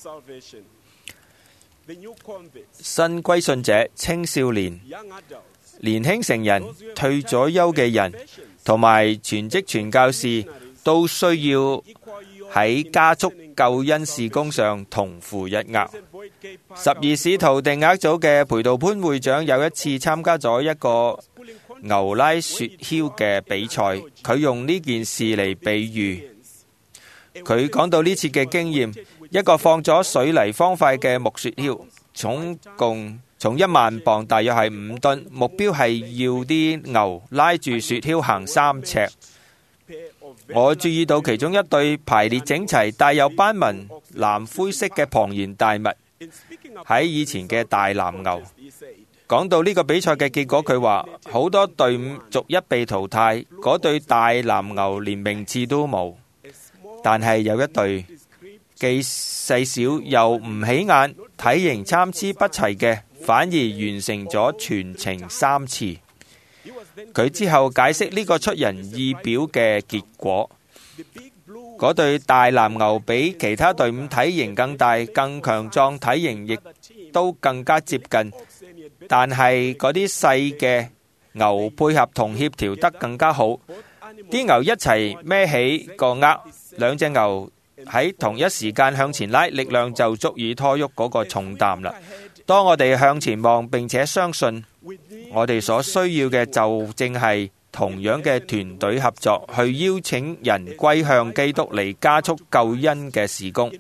新歸信者、青少年、 年輕成人、退咗休嘅人同埋全職傳教士都需要喺加速救恩事工上同負一軛。十二使徒定額組嘅培道潘會長有一次參加咗一個牛拉雪橇嘅比賽，佢用呢件事嚟比喻。佢講到呢次嘅經驗，一個放咗水泥方塊嘅木雪橇，總共重一萬磅，大約係五噸，目標係要啲牛拉住雪橇行三尺。我注意到其中一對排列整齊、帶有斑紋藍灰色嘅龐然大物，喺以前嘅大藍牛。講到呢個比賽嘅結果，佢話好多隊伍逐一被淘汰，嗰對大藍牛連名次都冇，但係有一隊既細小又唔起眼、體型參差不齊嘅，反而完成咗全程三次。佢之後解釋呢個出人意表嘅結果，嗰對大藍牛比其他隊伍體型更大、更強壯，體型亦都更加接近，但係嗰啲細嘅牛配合同協調得更加好，啲牛一齊孭起個軛，兩隻牛喺同一時間向前拉，力量就足以拖喐嗰個重擔啦。當我哋向前望並且相信，我哋所需要嘅就正係同樣嘅團隊合作，去邀請人歸向基督嚟加速救恩嘅事工。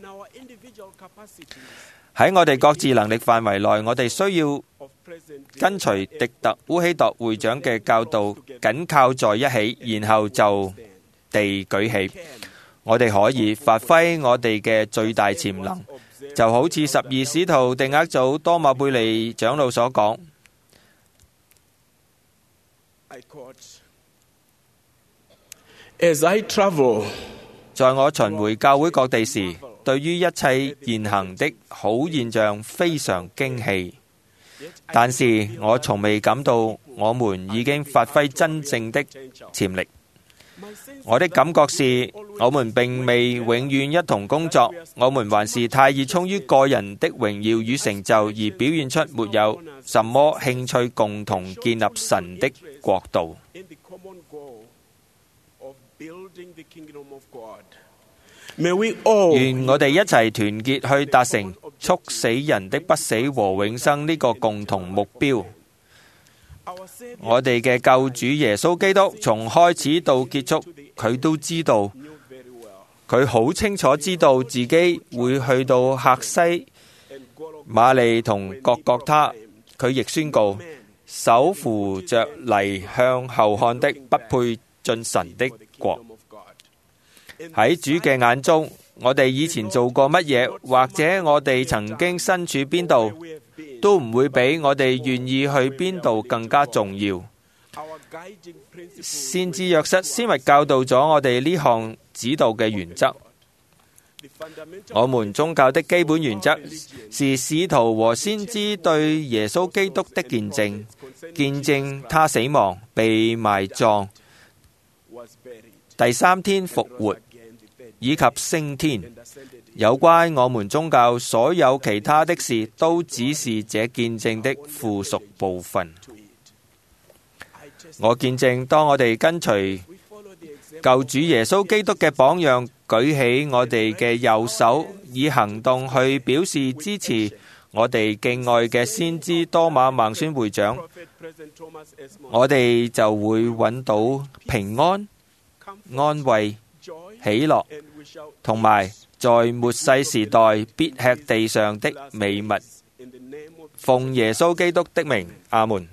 喺我哋各自能力範圍內，我哋需要跟隨迪特烏希鐸會長嘅教導，緊靠在一起，然後就地舉起。我哋可以發揮我哋嘅最大潛能，就好似十二使徒定額組多馬貝利長老所講。 As I travel, 在我巡迴教會各地時，對於一切現行的好現象非常驚喜，但是我從未感到我們已經發揮真正的潛力。我的感覺是，我們並未永遠一同工作，我們還是太熱衷於個人的榮耀與成就，而表現出沒有什麼興趣共同建立神的國度。願我哋一齊團結去達成促死人的不死和永生呢個共同目標。我哋嘅救主耶穌基督從開始到結束，佢都知道，佢好清楚知道自己會去到客西馬利同各各他。佢亦宣告，手扶着犁向後看的不配進神的國。喺主嘅眼中，我哋以前做過乜嘢，或者我哋曾經身處邊度，都唔會比我哋願意去邊度更加重要。先知約瑟先為教導咗我哋呢項指導嘅原則。我們宗教的基本原則是使徒和先知對耶穌基督的見證，見證他死亡、被埋葬、第三天復活以及升天。有關我們宗教所有其他的事，都只是這見證的附屬部分。我見證，當我哋跟隨救主耶穌基督嘅榜樣，舉起我哋嘅右手，以行動去表示支持我哋敬愛嘅先知多馬孟孫會長，我哋就會揾到平安、安慰、喜樂，同埋在末世時代必吃地上的美物。奉耶穌基督的名，阿門。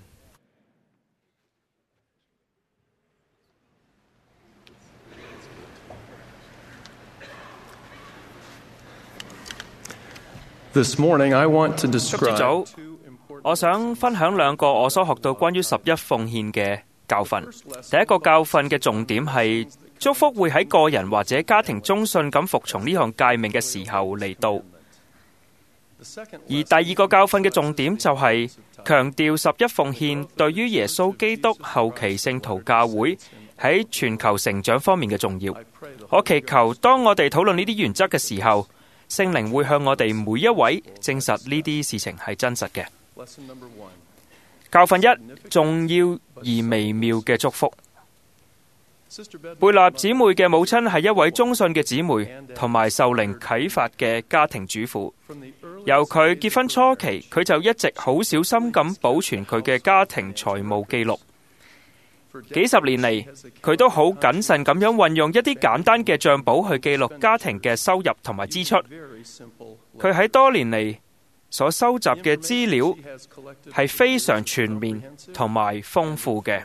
This morning, I want to 今朝早，我想分享兩個我所學到關於十一奉獻嘅教訓。第一個教訓嘅重點係祝福會喺個人或者家庭忠信咁服從呢項誡命嘅時候嚟到。而第二個教訓嘅重點就係強調十一奉獻對於耶穌基督後期聖徒教會喺全球成長方面嘅重要。我祈求當我哋討論呢啲原則嘅時候，聖靈會向我哋每一位證實呢啲事情係真實嘅。 教訓一：重要而微妙嘅祝福。貝納姊妹嘅母親係一位忠信嘅姊妹，同埋受靈啟發嘅家庭主婦。由佢結婚初期，佢就一直好小心咁保存佢嘅家庭財務記錄。幾十年嚟，佢都好謹慎咁樣運用一啲簡單嘅賬簿去記錄家庭嘅收入同埋支出。佢喺多年嚟所收集嘅資料係非常全面同埋豐富嘅。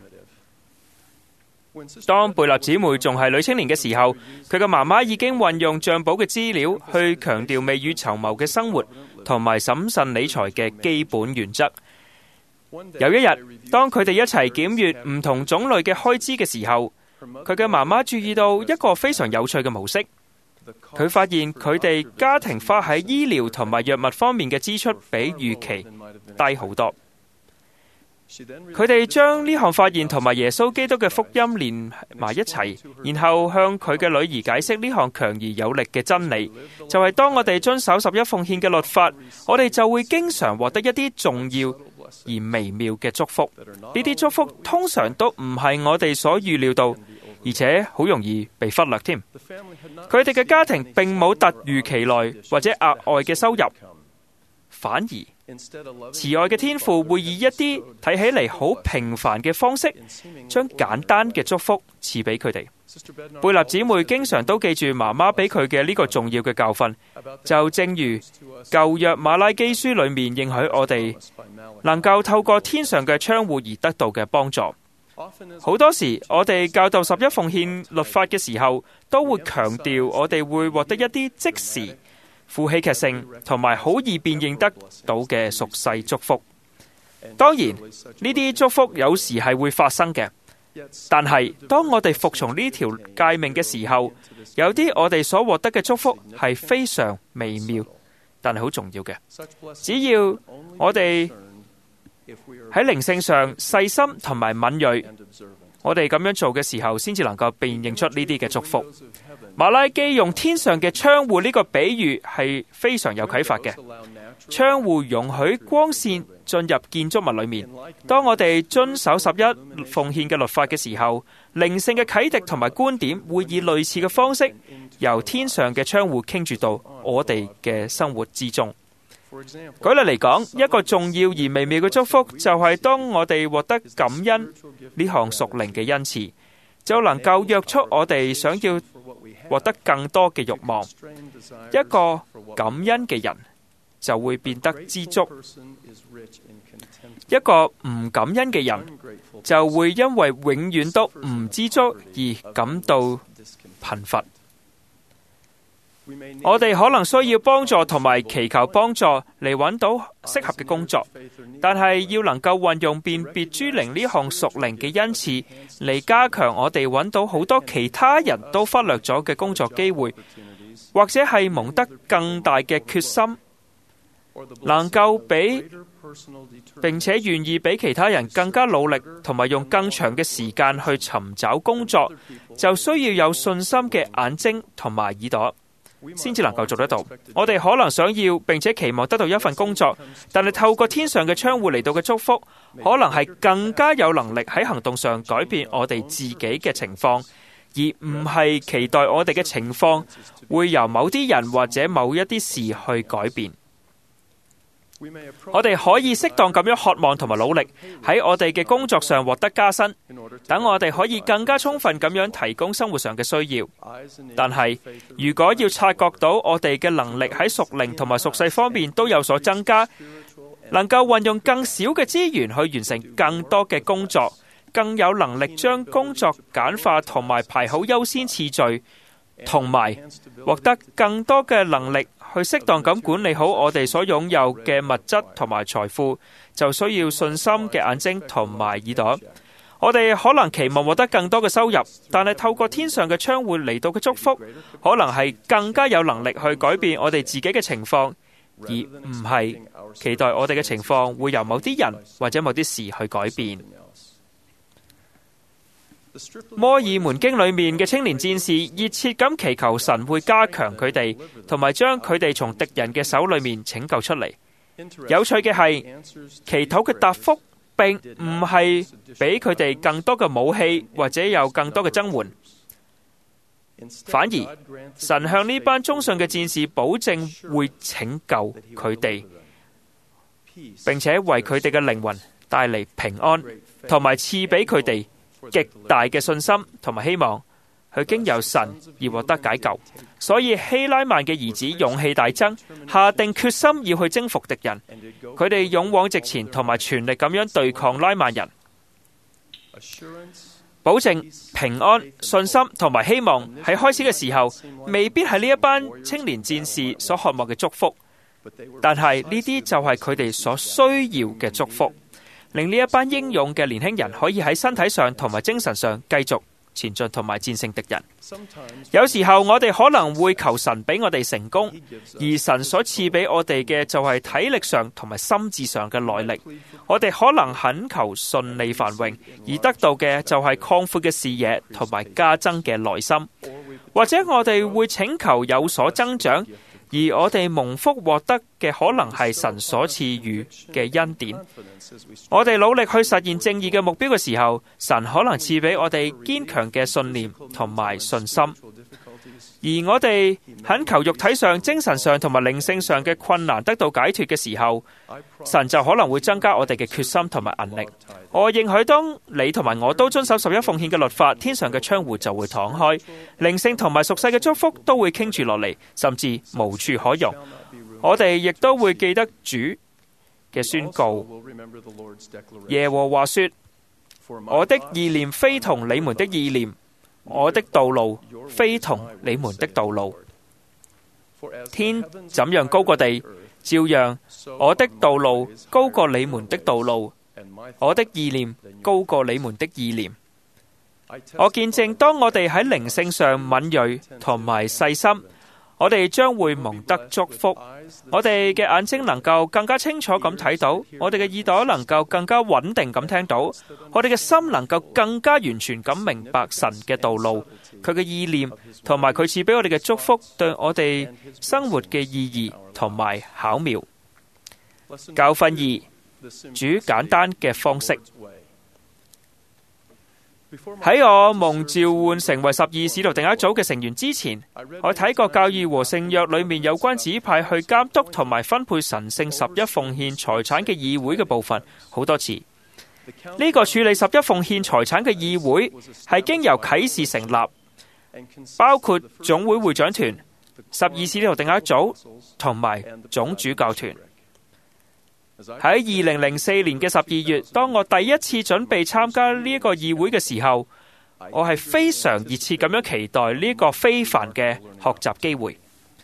當貝納姊妹仲係女青年嘅時候，佢嘅媽媽已經運用賬簿嘅資料去強調未雨綢繆嘅生活同埋審慎理財嘅基本原則。有一日，當佢哋一齊檢閱唔同種類嘅開支嘅時候，佢嘅媽媽注意到一個非常有趣嘅模式。佢發現佢哋家庭花喺醫療同埋藥物方面嘅支出比預期低好多。佢哋將呢項發現同埋耶穌基督嘅福音連埋一齊，然後向佢嘅女兒解釋呢項強而有力嘅真理，就係當我哋遵守十一奉獻嘅律法，我哋就會經常獲得一啲重要而微妙嘅祝福。呢啲祝福通常都唔係我哋所預料到，而且好容易被忽略添。佢哋嘅家庭並冇突如其來或者額外嘅收入，反而慈愛嘅天父會以一啲睇起嚟好平凡嘅方式，將簡單嘅祝福賜俾佢哋。貝納姊妹經常都記住媽媽俾佢嘅呢個重要嘅教訓，就正如舊約馬拉基書裏面應許我哋能夠透過天上嘅窗戶而得到嘅幫助。好多時我哋教導十一奉獻律法嘅時候，都會強調我哋會獲得一啲即時富戲劇性同埋好易辨認得到嘅屬世祝福。當然，呢啲祝福有時係會發生嘅，但係當我哋服從呢條誡命嘅時候，有啲我哋所獲得嘅祝福係非常微妙，但係好重要嘅。只要我哋喺靈性上細心同埋敏銳，我哋咁樣做嘅時候，先至能夠辨認出呢啲嘅祝福。馬拉基用天上嘅窗戶呢個比喻係非常有啟發嘅。窗戶容許光線進入建築物裏面。當我哋遵守十一奉獻嘅律法嘅時候，靈性嘅啟迪同埋觀點會以類似嘅方式，由天上嘅窗戶傾注到我哋嘅生活之中。舉例嚟講，一個重要而微妙嘅祝福就係當我哋獲得感恩呢項屬靈嘅恩賜，就能夠約束我哋想要獲得更多嘅慾望。一個感恩嘅人就會變得知足，一個唔感恩嘅人就會因為永遠都唔知足而感到貧乏。我哋可能需要幫助同埋祈求幫助嚟揾到適合嘅工作，但係要能夠運用辨別諸靈呢項屬靈嘅恩賜嚟加強我哋揾到好多其他人都忽略咗嘅工作機會，或者係蒙得更大嘅決心，能夠俾並且願意比其他人更加努力同埋用更長嘅時間去尋找工作，就需要有信心嘅眼睛同埋耳朵，先至能夠做得到。我哋可能想要並且期望得到一份工作，但係透過天上嘅窗戶嚟到嘅祝福，可能係更加有能力喺行動上改變我哋自己嘅情況，而唔係期待我哋嘅情況會由某啲人或者某一啲事去改變。我哋可以適當咁樣渴望同埋努力喺我哋嘅工作上獲得加薪，等我哋可以更加充分咁樣提供生活上嘅需要。但係如果要察覺到我哋嘅能力喺屬靈同埋屬世方面都有所增加，能夠運用更少嘅資源去完成更多嘅工作，更有能力將工作簡化同埋排好優先次序，同埋獲得更多嘅能力去適當咁管理好我哋所擁有嘅物質同埋財富，就需要信心嘅眼睛同埋耳朵。我哋可能期望獲得更多嘅收入，但係透過天上嘅窗戶嚟到嘅祝福，可能係更加有能力去改變我哋自己嘅情況，而唔係期待我哋嘅情況會由某啲人或者某啲事去改變。摩爾門經裏面嘅青年戰士熱切咁祈求神會加強佢哋，同埋將佢哋從敵人嘅手裏面拯救出嚟。有趣嘅係，祈禱嘅答覆並唔係俾佢哋更多嘅武器或者有更多嘅增援，反而神向呢班忠信嘅戰士保證會拯救佢哋，並且為佢哋嘅靈魂帶嚟平安，同埋賜俾佢哋極大嘅信心同埋希望。佢經由神而獲得解救，所以希拉曼嘅兒子勇氣大增，下定決心要去征服敵人。佢哋勇往直前，同埋全力咁樣對抗拉曼人，保證平安、信心同埋希望喺開始嘅時候，未必係呢一班青年戰士所渴望嘅祝福，但係呢啲就係佢哋所需要嘅祝福，令呢一班英勇嘅年輕人可以喺身體上同埋精神上繼續前進同埋戰勝敵人。有時候我哋可能會求神俾我哋成功，而神所賜俾我哋嘅就係體力上同埋心智上嘅耐力。我哋可能懇求順利繁榮，而得到嘅就係擴闊嘅視野同埋加增嘅耐心。或者我哋會請求有所增長，而我哋蒙福獲得嘅可能係神所賜予嘅恩典。我哋努力去實現正義嘅目標嘅時候，神可能賜俾我哋堅強嘅信念同埋信心。而我哋懇求肉體上、精神上同埋靈性上嘅困難得到解脫嘅時候，神就可能會增加我哋嘅決心同埋韌力。我認許當你同埋我都遵守十一奉獻嘅律法，天上嘅窗戶就會敞開，靈性同埋屬世嘅祝福都會傾注落嚟，甚至無處可容。我哋亦都會記得主嘅宣告，耶和華說：我的意念非同你們的意念，我的道路非同你們的道路。天怎樣高過地，照樣我的道路高過你們的道路，我的意念高過你們的意念。我見證，當我哋喺靈性上敏銳同埋細心，我哋將會蒙得祝福。我哋嘅眼睛能夠更加清楚咁睇到，我哋嘅耳朵能夠更加穩定咁聽到，我哋嘅心能夠更加完全咁明白神嘅道路，佢嘅意念同埋佢賜俾我哋嘅祝福對我哋生活嘅意義同埋巧妙。教訓二，主簡單嘅方式。喺我蒙召喚成為十二使徒定額組嘅成員之前，我睇過教義和聖約裏面有關指派去監督同埋分配神聖十一奉獻財產嘅議會嘅部分好多次。呢、這個處理十一奉獻財產嘅議會係經由啟示成立，包括總會會長團、十二使徒定額組同埋總主教團。喺二零零四年嘅十二月，當我第一次準備參加呢一個議會嘅時候，我係非常熱切咁樣期待呢個非凡嘅學習機會。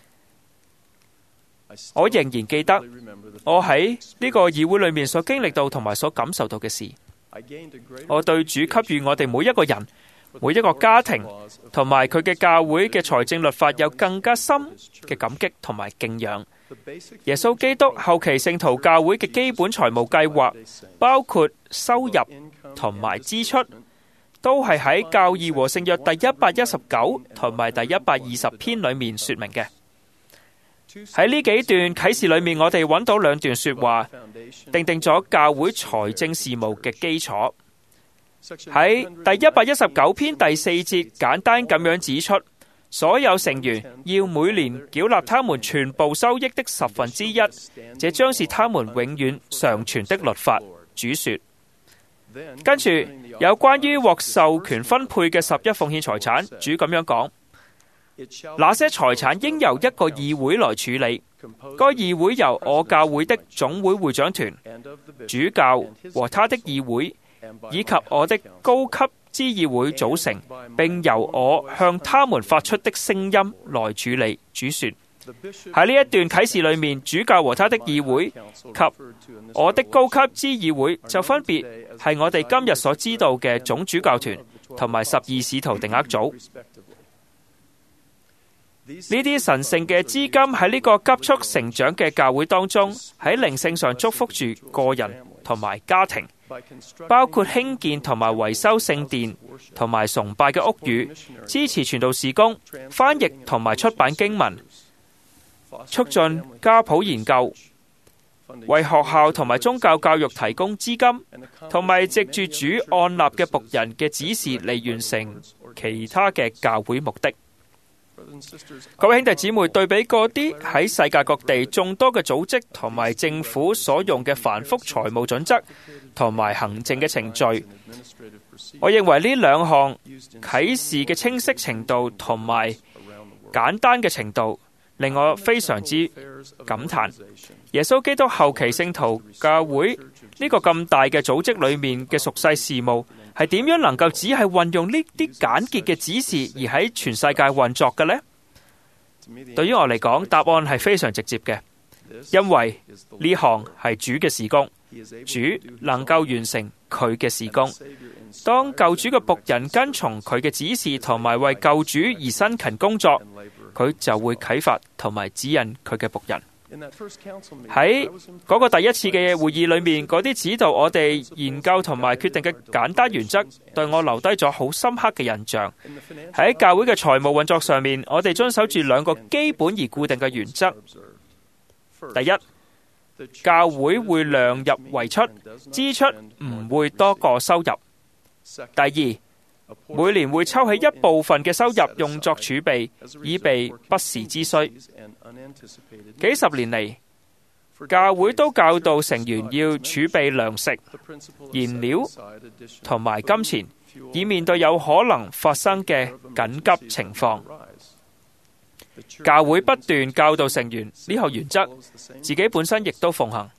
我仍然記得我喺呢個議會裏面所經歷到同埋所感受到嘅事。我對主給予我哋每一個人、每一個家庭同埋佢嘅教會嘅財政律法有更加深嘅感激同埋敬仰。耶穌基督後期聖徒教會嘅基本財務計劃，包括收入同埋支出，都係喺教義和聖約第一百一十九同埋第一百二十篇裏面說明嘅。喺呢幾段啟示裏面，我哋揾到兩段說話，定定咗教會財政事務嘅基礎。喺第一百一十九篇第四節，簡單咁樣指出，所有成員要每年繳納他們全部收益的十分之一，這將是他們永遠常存的律法。主說。跟住有關於獲授權分配嘅十一奉獻財產，主咁樣講：那些財產應由一個議會來處理，該議會由我教會的總會會長團、主教和他的議會，以及我的高級之議會組成，並由我向他們發出的聲音來處理。主說。喺呢一段啟示裏面，主教和他的議會及我的高級之議會就分別係我哋今日所知道嘅總主教團同埋十二使徒定額組。呢啲神聖嘅資金喺呢個急速成長嘅教會當中，喺靈性上祝福住個人同埋家庭，包括興建同埋維修聖殿同埋崇拜嘅屋宇，支持傳道事工、翻譯同埋出版經文，促進家譜研究、 為學校同埋宗教教育提供資金，同埋藉住主按立嘅僕人嘅指示嚟完成其他嘅教會目的。各位兄弟姊妹，對比嗰啲喺世界各地眾多嘅組織同埋政府所用嘅繁複財務準則同埋行政嘅程序，我認為呢兩項啟示嘅清晰程度同埋簡單嘅程度令我非常之感嘆。耶穌基督後期聖徒教會呢個咁大嘅組織裏面嘅俗世事務係點樣能夠只係運用呢啲簡潔嘅指示而喺全世界運作嘅呢？對於我嚟講，答案係非常直接嘅，因為呢項係主嘅事工，主能夠完成佢嘅事工。當救主嘅僕人跟從佢嘅指示同埋為救主而辛勤工作，佢就會啟發同埋指引佢嘅僕人。喺嗰個第一次嘅會議裏面，嗰啲指導我哋研究同埋決定嘅簡單原則，對我留低咗好深刻嘅印象。喺教會嘅財務運作上面，我哋遵守住兩個基本而固定嘅原則。第一，教會會量入為出，支出唔會多過收入。第二，每年會抽起一部分嘅收入用作儲備，以備不時之需。幾十年嚟，教會都教導成員要儲備糧食、燃料同埋金錢，以面對有可能發生嘅緊急情況。教會不斷教導成員呢項原則，自己本身亦都奉行。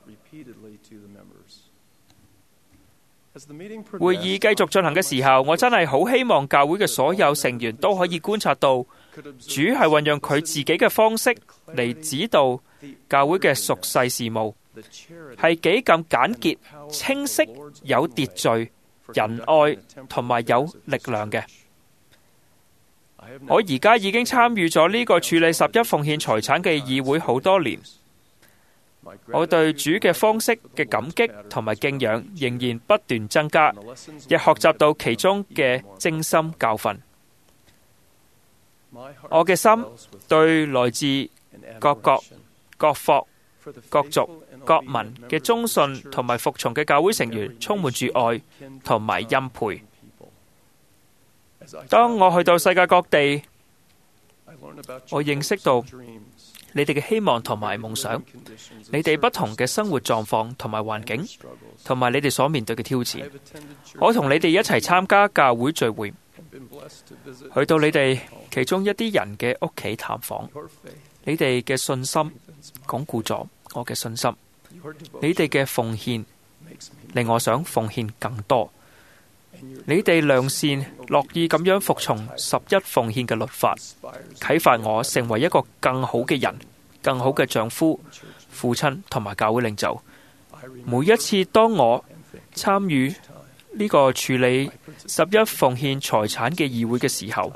會議繼續進行嘅時候，我真係好希望教會嘅所有成員都可以觀察到，主係運用佢自己嘅方式嚟指導教會嘅俗世事務，係幾咁簡潔、清晰、有秩序、仁愛同埋有力量嘅。我而家已經參與咗呢個處理十一奉獻財產嘅議會好多年。我對主嘅方式嘅感激同埋敬仰仍然不斷增加，亦學習到其中嘅精深教訓。我嘅心對來自各國、各國、各族、各民嘅忠信同埋服從嘅教會成員充滿住愛同埋欽佩。當我去到世界各地，我認識到你哋嘅希望同埋夢想，你哋不同嘅生活狀況同埋環境，同埋你哋所面對嘅挑戰。我同你哋一齊參加教會聚會，去到你哋其中一啲人嘅屋企探訪。你哋嘅信心鞏固咗我嘅信心，你哋嘅奉獻令我想奉獻更多。你哋良善樂意咁樣服從十一奉獻嘅律法，啟發我成為一個更好嘅人、更好嘅丈夫、父親同埋教會領袖。每一次當我參與呢個處理十一奉獻財產嘅議會嘅時候，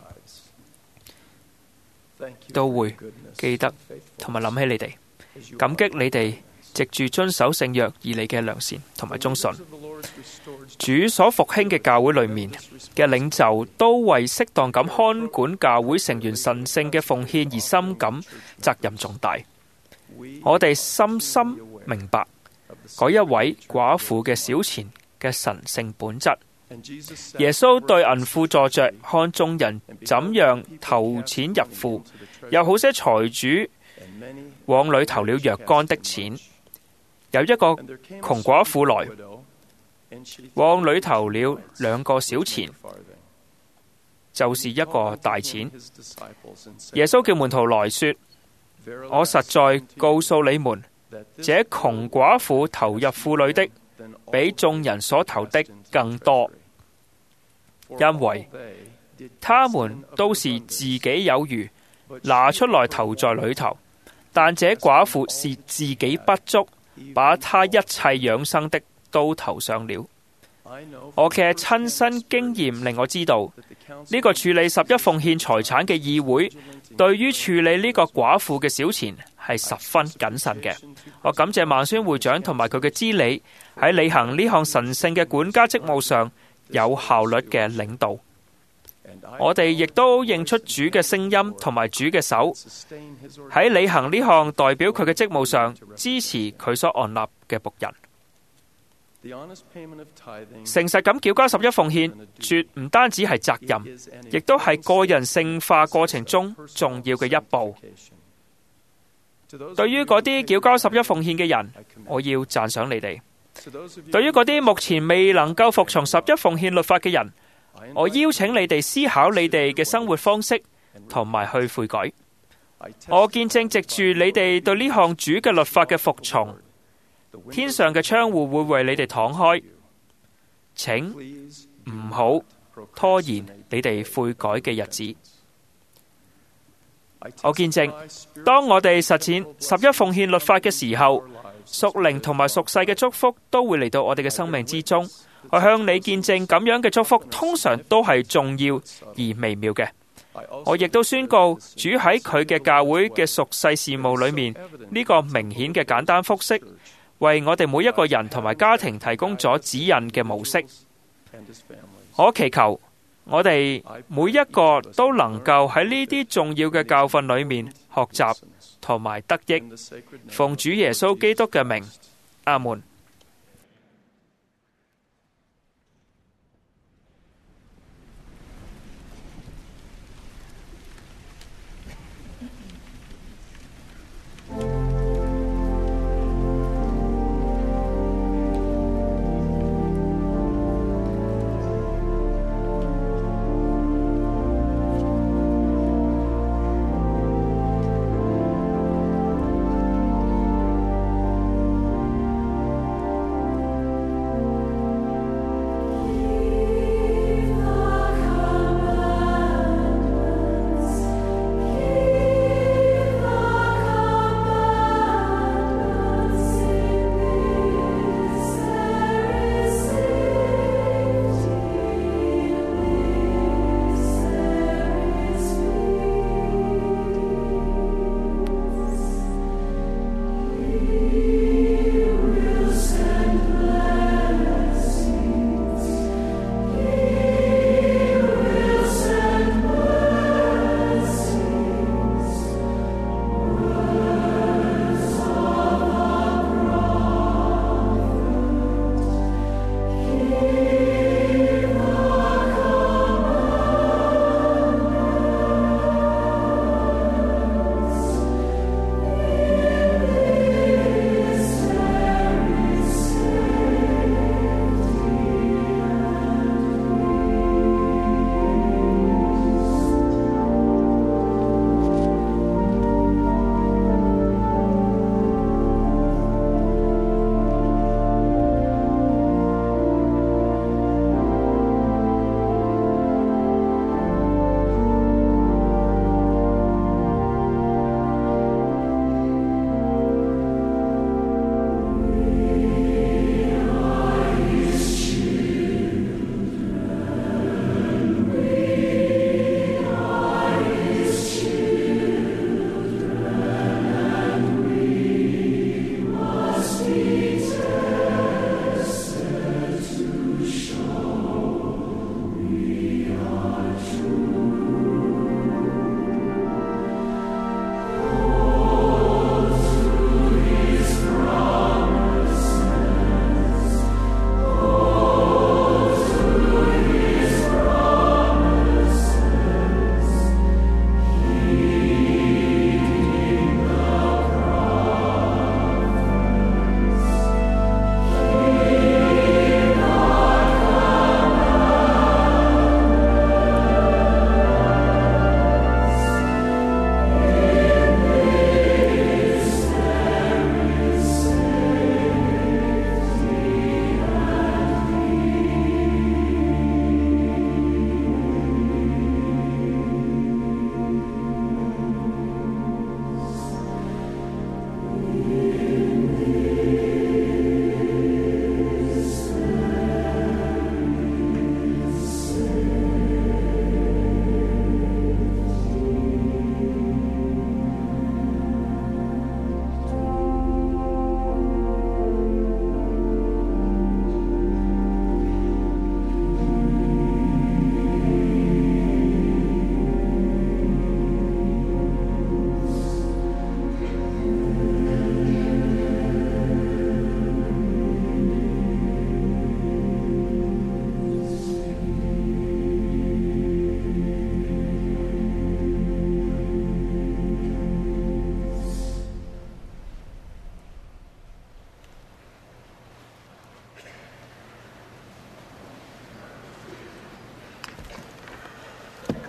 都會記得同埋諗起你哋，感激你哋藉住遵守聖約而嚟嘅良善同埋忠信。主所復興嘅教會裏面嘅領袖都為適當咁看管教會成員神聖嘅奉獻而深感責任重大。我哋深深明白嗰一位寡婦嘅小錢嘅神聖本質。耶穌對銀庫坐着，看眾人怎樣投錢入庫，有好些財主往裏投了若干的錢。有一個窮寡婦來，往裏投了兩個小錢，就是一個大錢。耶穌叫門徒來說：我實在告訴你們，這窮寡婦投入庫裏的，比眾人所投的更多，因為他們都是自己有餘，拿出來投在裏頭，但這寡婦是自己不足，把他一切養生的都投上了。我嘅親身經驗令我知道，呢個處理十一奉獻財產嘅議會，對於處理呢個寡婦嘅小錢係十分謹慎嘅。我感謝孟孫會長同埋佢嘅資理喺履行呢項神聖嘅管家職務上有效率嘅領導。 我哋亦都認出主嘅聲音同埋主嘅手，喺履行呢項代表佢嘅職務上，支持佢所按立嘅僕人。誠實咁繳交十一奉獻，絕唔單止係責任，亦都係個人聖化過程中重要嘅一步。對於嗰啲繳交十一奉獻嘅人，我要讚賞你哋；對於嗰啲目前未能夠服從十一奉獻律法嘅人，我邀請你哋思考你哋嘅生活方式，同埋去悔改。我見證藉住你哋對呢項主嘅律法嘅服從，天上嘅窗戶會為你哋敞開。請唔好拖延你哋悔改嘅日子。我見證，當我哋實踐十一奉獻律法嘅時候，屬靈同埋屬世嘅祝福都會嚟到我哋嘅生命之中。我向你見證，咁樣嘅祝福通常都係重要而微妙嘅。我亦都宣告，主喺佢嘅教會嘅屬世事務裏面，呢個明顯嘅簡單複式，為我哋每一個人同埋家庭提供咗指引嘅模式。我祈求我哋每一個都能夠喺呢啲重要嘅教訓裏面學習同埋得益。奉主耶穌基督嘅名，阿門。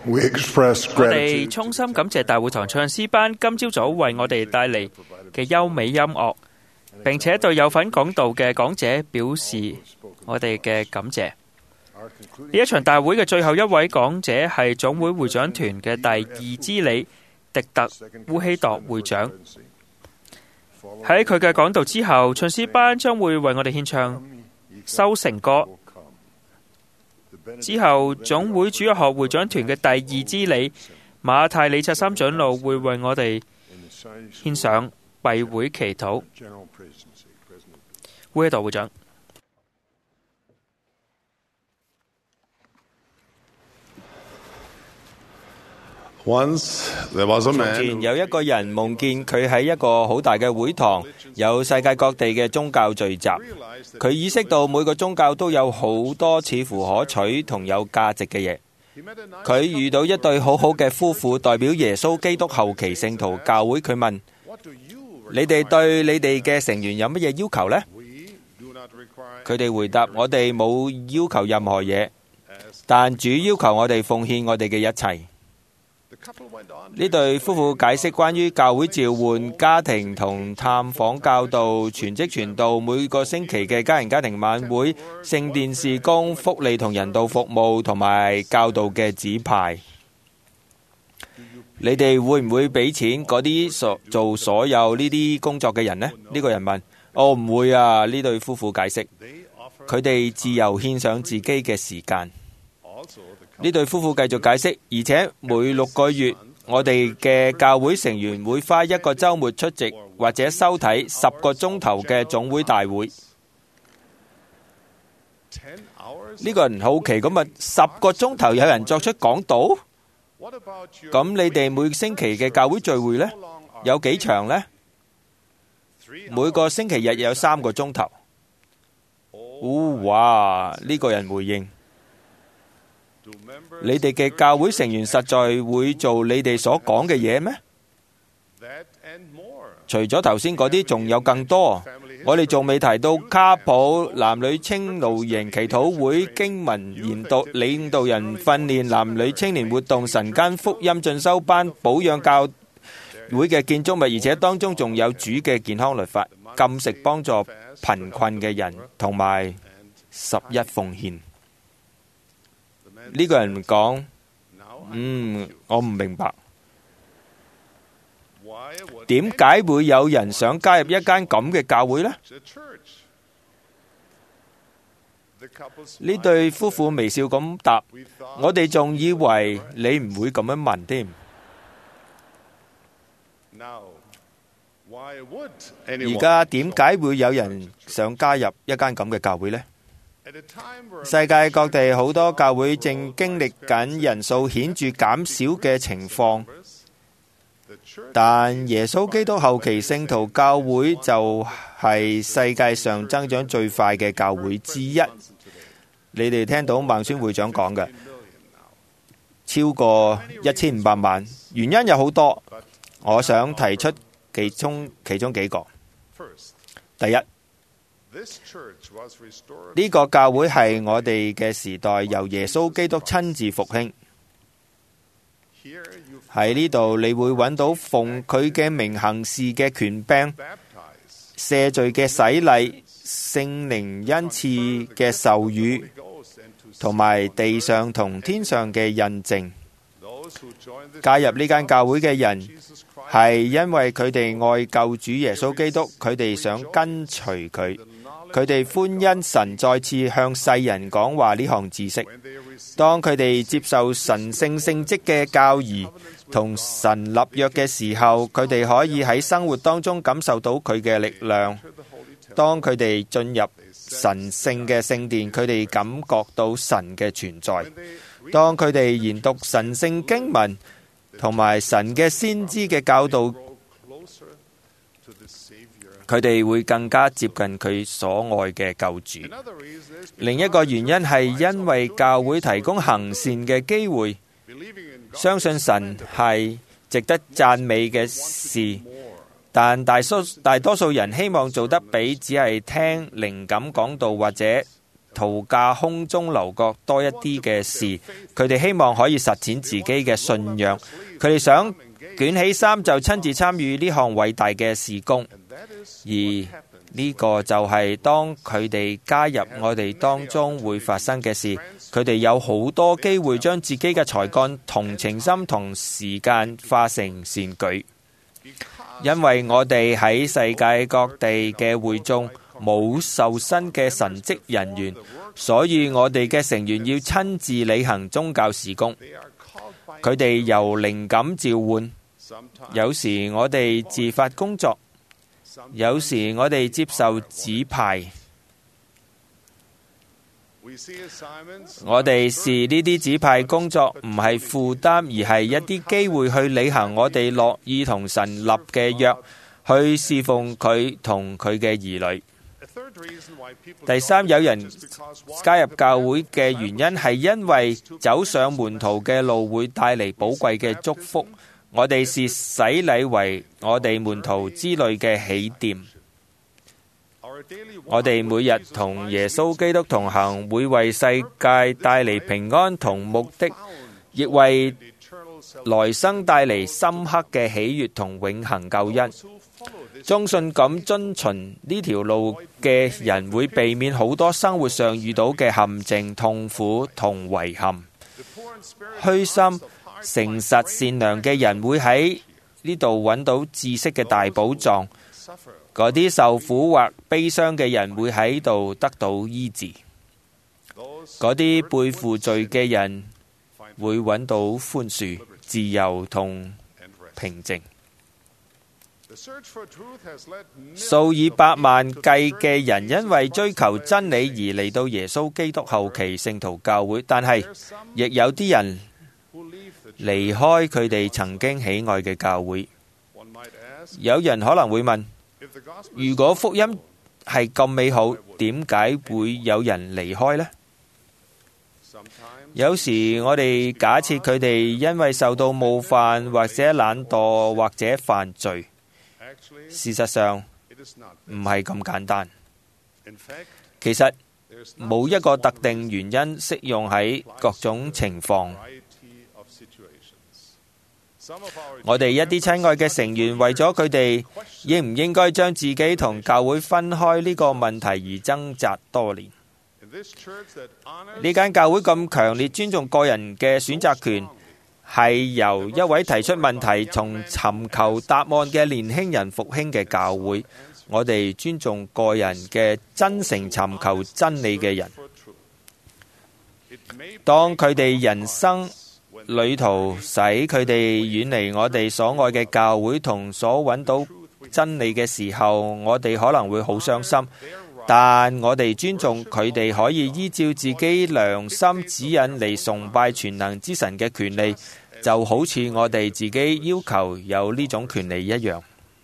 我哋衷心感謝大會堂唱詩班今朝早為我哋帶嚟嘅優美音樂，並且對有份講道嘅講者表示我哋嘅感謝。呢一場大會嘅最後一位講者係總會會長團嘅第二支理迪特烏希鐸會長。喺佢嘅講道之後，唱詩班將會為我哋獻唱收成歌。之後，總會主日學會長團嘅第二支理馬太理察三長老會為我哋獻上閉會祈禱。烏希鐸會長。 從前有一個人夢見佢喺一個好大嘅會堂，有世界各地嘅宗教聚集。佢意識到每個宗教都有好多似乎可取同有價值嘅嘢。佢遇到一對好好嘅夫婦，代表耶穌基督後期聖徒教會。佢問：你哋對你哋嘅成員有乜嘢要求呢？佢哋回答：我哋冇要求任何嘢，但主要求我哋奉獻我哋嘅一切。呢對夫婦解釋關於教會召喚、家庭同探訪教導、全職傳道、每個星期嘅家人家庭晚會、聖殿事工、福利同人道服務同埋教導嘅指派。你哋會唔會俾錢嗰啲所做所有呢啲工作嘅人呢？呢個人問。我唔會啊，呢對夫婦解釋。佢哋自由獻上自己嘅時間。呢對夫婦繼續解釋，而且每六個月，我哋嘅教會成員會花一個週末出席或者收睇十個鐘頭嘅總會大會。呢個人好奇咁問：十個鐘頭有人作出講道？咁你哋每星期嘅教會聚會呢？有幾長呢？每個星期日有三個鐘頭。哦，哇！呢個人回應。你哋嘅教會成員實在會做你哋所講嘅嘢咩？除咗頭先嗰啲，仲有更多。我哋仲未提到卡普、男女青露營、祈禱會、經文研讀、領導人訓練、男女青年活動、晨間福音進修班、保養教會嘅建築物，而且當中仲有主嘅健康律法、禁食幫助貧困嘅人，同埋十一奉獻。呢個人講：嗯，我唔明白，點解會有人想加入一間咁嘅教會呢？呢對夫婦微笑咁答：我哋仲以為你唔會咁樣問添。而家點解會有人想加入一間咁嘅教會呢？世界各地好多教會正經歷緊人數顯著減少嘅情況，但耶穌基督後期聖徒教會就係世界上增長最快嘅教會之一。你哋聽到孟孫會長講嘅，超過一千五百萬，原因有好多，我想提出其中其中幾個。第一，呢個教會係我哋嘅時代由耶穌基督親自復興。喺呢度你會揾到奉佢嘅名行事嘅權柄、赦罪嘅洗禮、聖靈恩賜嘅授予，同埋地上同天上嘅印證。加入呢間教會嘅人係因為佢哋愛救主耶穌基督，佢哋想跟隨佢。佢哋歡欣神再次向世人講話呢項知識。當佢哋接受神聖聖職嘅教義同神立約嘅時候，佢哋可以喺生活當中感受到佢嘅力量。當佢哋進入神聖嘅聖殿，佢哋感覺到神嘅存在。當佢哋研讀神聖經文同埋神嘅先知嘅教導，佢哋會更加接近佢所愛嘅救主。另一個原因係因為教會提供行善嘅機會，相信神係值得讚美嘅事，但大數大多數人希望做得比只係聽靈感講道或者圖架空中樓閣多一啲嘅事，佢哋希望可以實踐自己嘅信仰，佢哋想捲起衫就親自參與呢項偉大嘅事工，而呢個就係當佢哋加入我哋當中會發生嘅事。佢哋有好多機會將自己嘅才幹、同情心同時間化成善舉，因為我哋喺世界各地嘅會眾冇受薪嘅神職人員，所以我哋嘅成員要親自履行宗教事工。佢哋由靈感召喚，有時我哋自發工作，有時我哋接受指派。我哋視呢啲指派工作唔係負擔，而係一啲機會去履行我哋樂意同神立嘅約，去侍奉佢同佢嘅兒女。第三，有人加入教會嘅原因係因為走上門徒嘅路會帶嚟寶貴嘅祝福。我哋視洗禮為我哋門徒之旅嘅起點。我哋每日同耶穌基督同行，會為世界帶嚟平安同目的，亦為來生帶嚟深刻嘅喜悅同永恆救恩。忠信咁遵循呢條路嘅人會避免好多生活上遇到嘅陷阱、痛苦同遺憾。虛心、誠實、善良嘅人會喺呢度揾到知識嘅大寶藏。嗰啲受苦或悲傷嘅人會喺度得到醫治，嗰啲背負罪嘅人會揾到寬恕、自由同平靜。數以百萬計嘅人因為追求真理而嚟到耶穌基督後期聖徒教會，但係亦有啲人離開佢哋曾經喜愛嘅教會。有人可能會問，如果福音係咁美好，點解會有人離開呢？有時我哋假設佢哋因為受到冒犯，或者懶惰，或者犯罪。事實上唔係咁簡單。其實冇一個特定原因適用喺各種情況。我哋一啲親愛嘅成員為咗佢哋應唔應該將自己同教會分開呢個問題而掙扎多年。呢間教會咁強烈尊重個人嘅選擇權，係由一位提出問題從尋求答案嘅年輕人復興嘅教會。我哋尊重個人嘅真誠尋求真理嘅人。當佢哋人生旅途使佢哋遠離我哋所愛嘅教會同所揾到真理嘅時候，我哋可能會好傷心。但我哋尊重佢哋可以依照自己良心指引嚟崇拜全能之神嘅權利，就好似我哋自己要求有呢種權利一樣。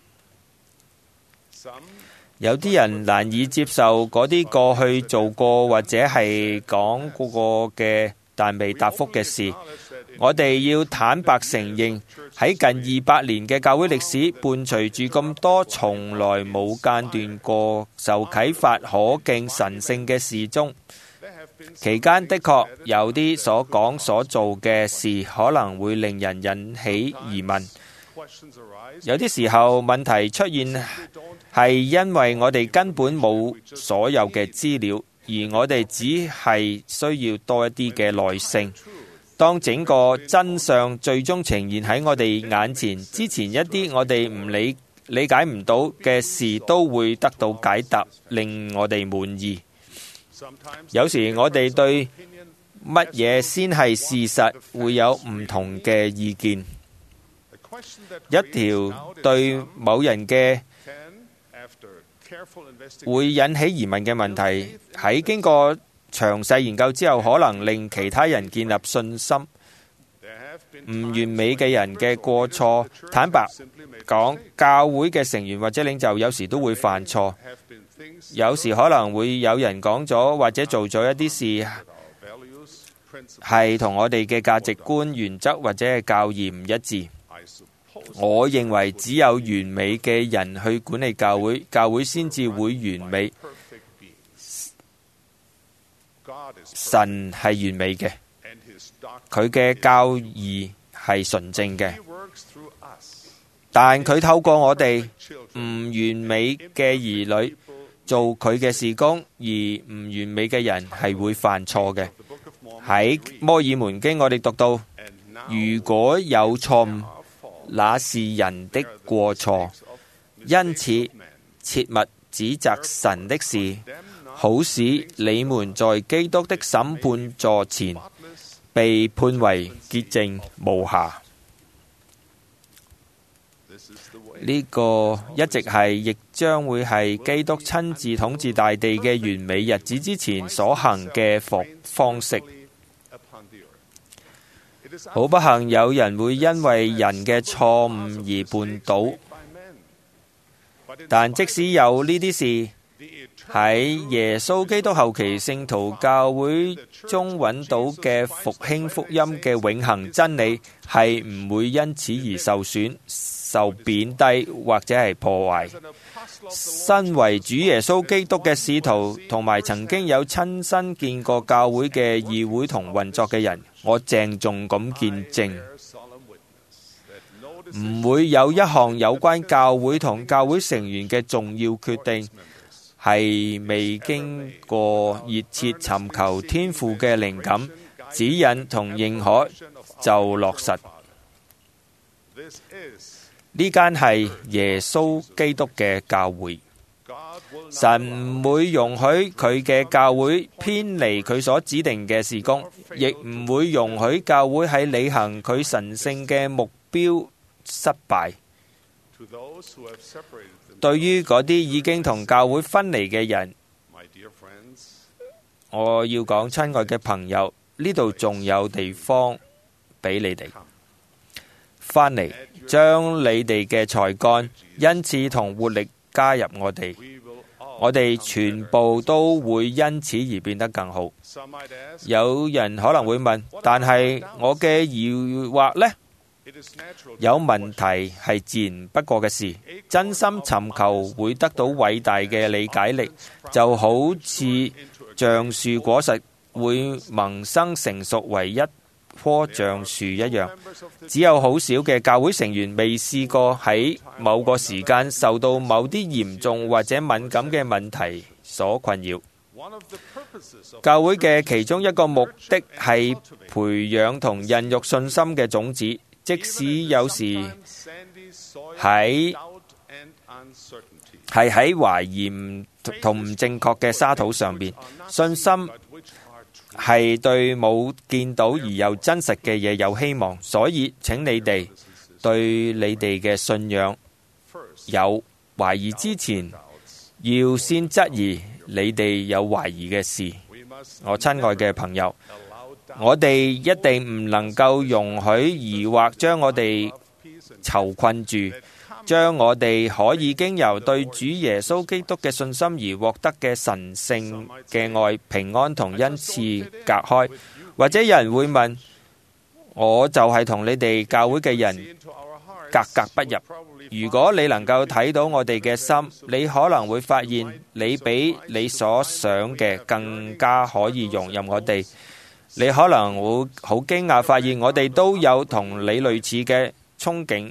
有啲人難以接受嗰啲過去做過或者係講過嘅但未答覆嘅事。我哋要坦白承認，喺近二百年嘅教會歷史，伴隨住咁多從來冇間斷過受啟發可敬神聖嘅事中，期間的確有啲所講所做嘅事可能會令人引起疑問。有啲時候問題出現係因為我哋根本冇所有嘅資料，而我哋只係需要多一啲嘅耐性。當整個真相最終呈現喺我哋眼前之前，一啲我哋唔理理解唔到嘅事都會得到解答，令我哋滿意。有時我哋對乜嘢先係事實會有唔同嘅意見。一條對某人嘅會引起疑問嘅問題，喺經過詳細研究之後，可能令其他人建立信心。唔完美嘅人嘅過錯，坦白講，教會嘅成員或者領袖有時都會犯錯。有時可能會有人講咗或者做咗一啲事，係同我哋嘅價值觀、原則或者係教義唔一致。我認為只有完美嘅人去管理教會，教會先至會完美。 神係完美嘅，佢嘅教義係純正嘅，但佢透過我哋唔完美嘅兒女做佢嘅事工，而唔完美嘅人係會犯錯嘅。喺摩爾門經我哋讀到，如果有錯誤，那是人的過錯，因此切勿指責神的事，好使你們在基督的審判座前被判為潔淨無瑕。呢個一直係，亦將會係基督親自統治大地嘅完美日子之前所行嘅方方式。好不幸，有人會因為人嘅錯誤而絆倒，但即使有呢啲事，喺耶穌基督後期聖徒教會中揾到嘅復興福音嘅永恆真理，係唔會因此而受損、受貶低或者係破壞。身為主耶穌基督嘅使徒，同埋曾經有親身見過教會嘅議會同運作嘅人，我鄭重咁見證，唔會有一項有關教會同教會成員嘅重要決定係未經過熱切尋求天父嘅靈感、指引同認可就落實。呢間係耶穌基督嘅教會，神唔會容許佢嘅教會偏離佢所指定嘅事工，亦唔會容許教會喺履行佢神聖嘅目標失敗。對於嗰啲已經同教會分離嘅人，我要講，親愛嘅朋友，呢度仲有地方俾你哋翻嚟，將你哋嘅才幹、恩賜同活力加入我哋，我哋全部都會因此而變得更好。有人可能會問，但係我嘅疑惑呢？有問題係自然不過嘅事，真心尋求會得到偉大嘅理解力，就好似橡樹果實會萌生成熟為一棵橡樹一樣。只有好少嘅教會成員未試過喺某個時間受到某啲嚴重或者敏感嘅問題所困擾。教會嘅其中一個目的係培養同孕育信心嘅種子。即使有時喺係喺懷疑同唔正確嘅沙土上邊，信心係對冇見到而又真實嘅嘢有希望。所以請你哋對你哋嘅信仰有懷疑之前，要先質疑你哋有懷疑嘅事。我親愛嘅朋友，我哋一定唔能夠容許疑惑將我哋囚困住，將我哋可以經由對主耶穌基督嘅信心而獲得嘅神聖嘅愛、平安同恩賜隔開。或者有人會問，我就係同你哋教會嘅人格格不入。如果你能夠睇到我哋嘅心，你可能會發現你比你所想嘅更加可以容忍我哋。你可能會好驚訝發現我哋都有同你類似嘅憧憬、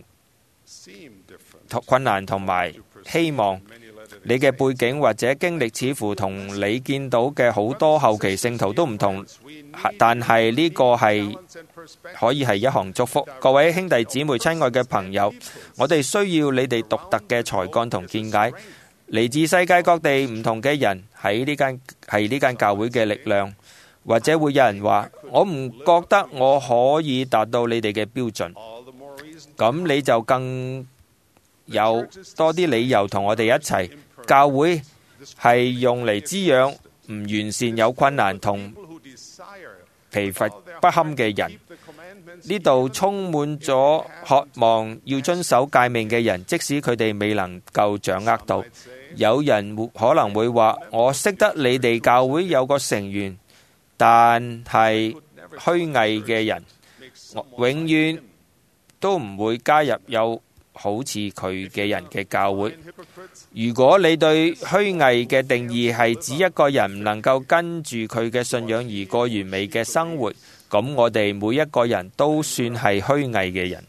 困難同埋希望。你嘅背景或者經歷似乎同你見到嘅好多後期聖徒都唔同，但係呢個係可以係一項祝福。各位兄弟姊妹、親愛嘅朋友，我哋需要你哋獨特嘅才幹同見解，嚟自世界各地唔同嘅人喺呢間係呢間教會嘅力量。或者會有人話，我唔覺得我可以達到你哋嘅標準，咁你就更有多啲理由同我哋一齊。教會係用嚟滋養唔完善、有困難同疲乏不堪嘅人。呢度充滿咗渴望要遵守誡命嘅人，即使佢哋未能夠掌握到。有人可能會話，我識得你哋教會有個成員，但係虛偽嘅人，永遠都唔會加入有好似佢嘅人嘅教會。如果你對虛偽嘅定義係指一個人唔能夠跟住佢嘅信仰而過完美嘅生活，咁我哋每一個人都算係虛偽嘅人。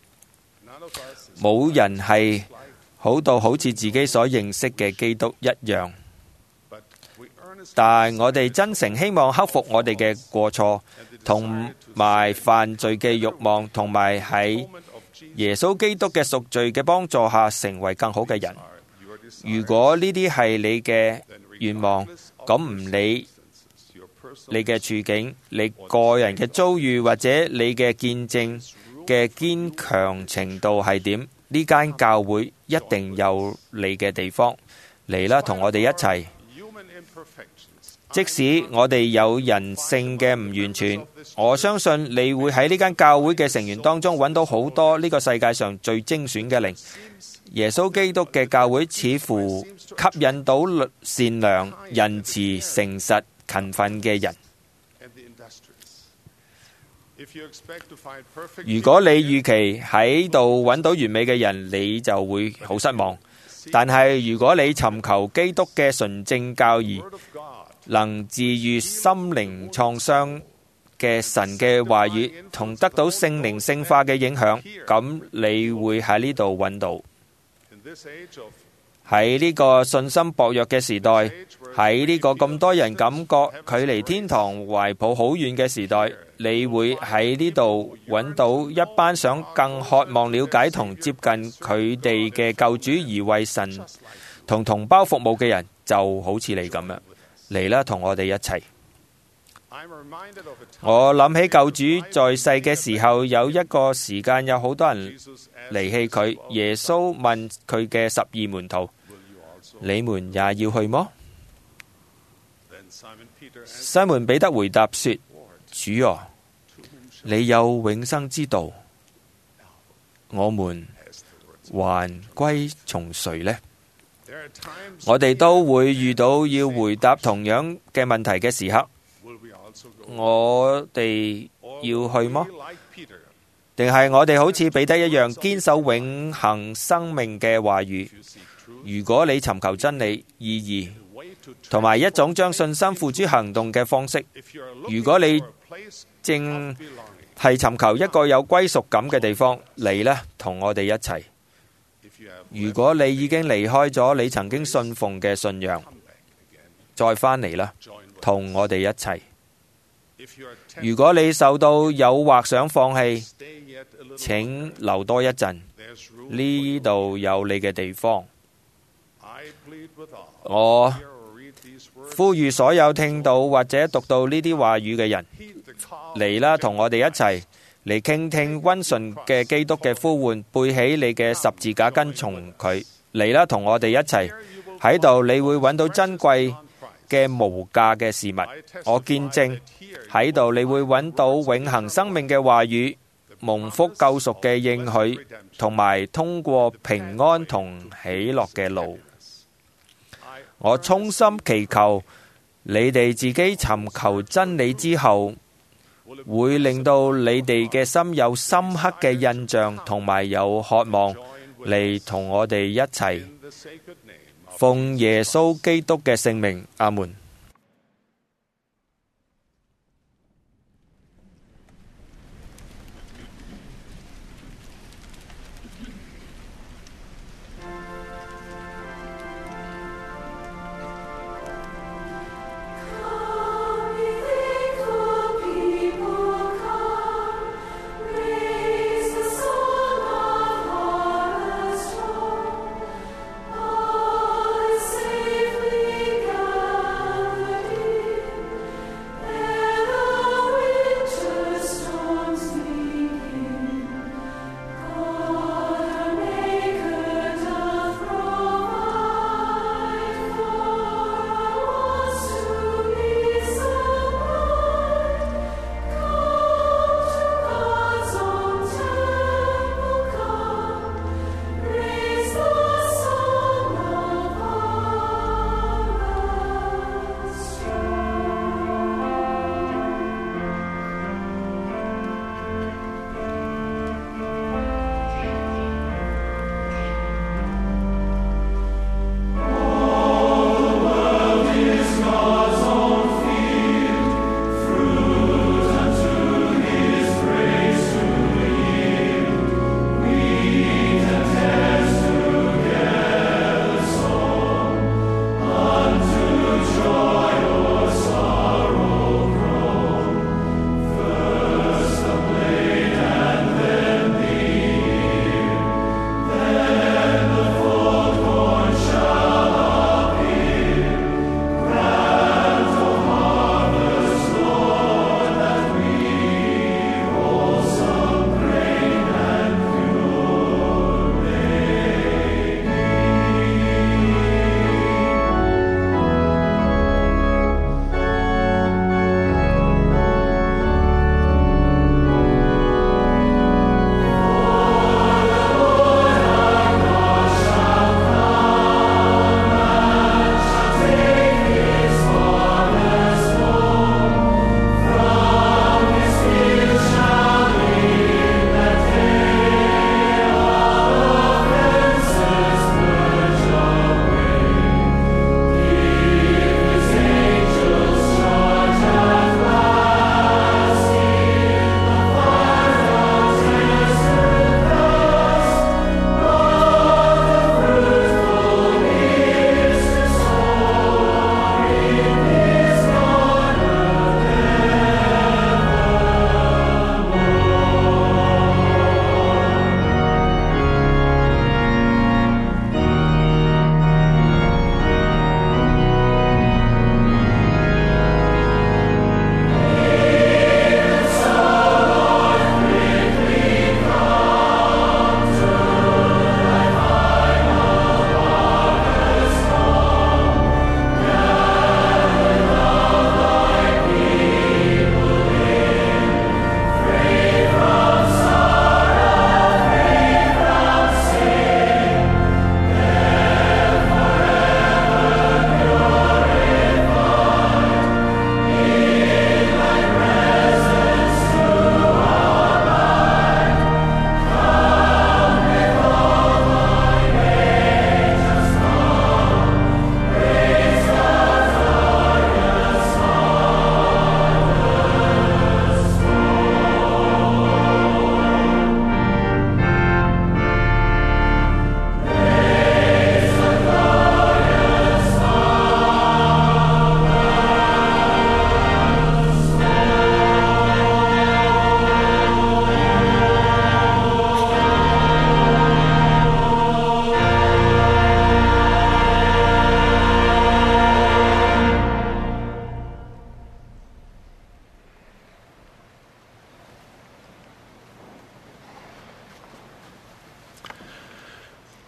冇人係好到好似自己所認識嘅基督一樣，但我哋真誠希望克服我哋嘅過錯，同埋犯罪嘅慾望，同埋喺耶穌基督嘅贖罪嘅幫助下，成為更好嘅人。如果呢啲係你嘅願望，咁唔理你嘅處境、你個人嘅遭遇或者你嘅見證嘅堅強程度係點，呢間教會一定有你嘅地方。嚟啦，同我哋一齊。即使我哋有人性嘅唔完全，我相信你會喺呢間教會嘅成員當中揾到好多呢個世界上最精選嘅靈。耶穌基督嘅教會似乎吸引到善良、仁慈、誠實、勤奮嘅人。如果你預期喺度揾到完美嘅人，你就會好失望。但係如果你尋求基督嘅純正教義，能治癒心靈創傷嘅神嘅話語，同得到聖靈聖化嘅影響，咁你會喺呢度揾到。喺呢個信心薄弱嘅時代，喺呢個咁多人感覺距離天堂懷抱好遠嘅時代，你會喺呢度揾到一班想更渴望了解同接近佢哋嘅救主而為神同同胞服務嘅人，就好似你咁樣。嚟啦，同我哋一齊。我諗起救主在世嘅時候，有一個時間有好多人離棄佢。耶穌問佢嘅十二門徒：你們也要去麼？西門彼得回答說：主啊，你有永生之道，我們還歸從誰呢？我哋都會遇到要回答同樣嘅問題嘅時刻，我哋要去麼？定係我哋好似彼得一樣堅守永恆生命嘅話語？如果你尋求真理、意義同埋一種將信心付諸行動嘅方式，如果你正係尋求一個有歸屬感嘅地方，嚟啦，同我哋一齊。如果你已經離開咗你曾經信奉嘅信仰，再返嚟啦，同我哋一齊。如果你受到誘惑想放棄，請留多一陣，呢度有你嘅地方。我呼籲所有聽到或者讀到呢啲話語嘅人，嚟啦，同我哋一齊嚟傾聽溫順嘅基督嘅呼喚，背起你嘅十字架跟從佢。嚟啦，同我哋一齊喺度，你會揾到珍貴嘅無價嘅事物。我見證喺度，你會揾到永恆生命嘅話語、蒙福救贖嘅應許，同埋通過平安同喜樂嘅路。我衷心祈求你哋自己尋求真理之後，會令到你哋嘅心有深刻嘅印象，同埋有渴望嚟同我哋一齊奉耶穌基督嘅聖名，阿門。 Safely go.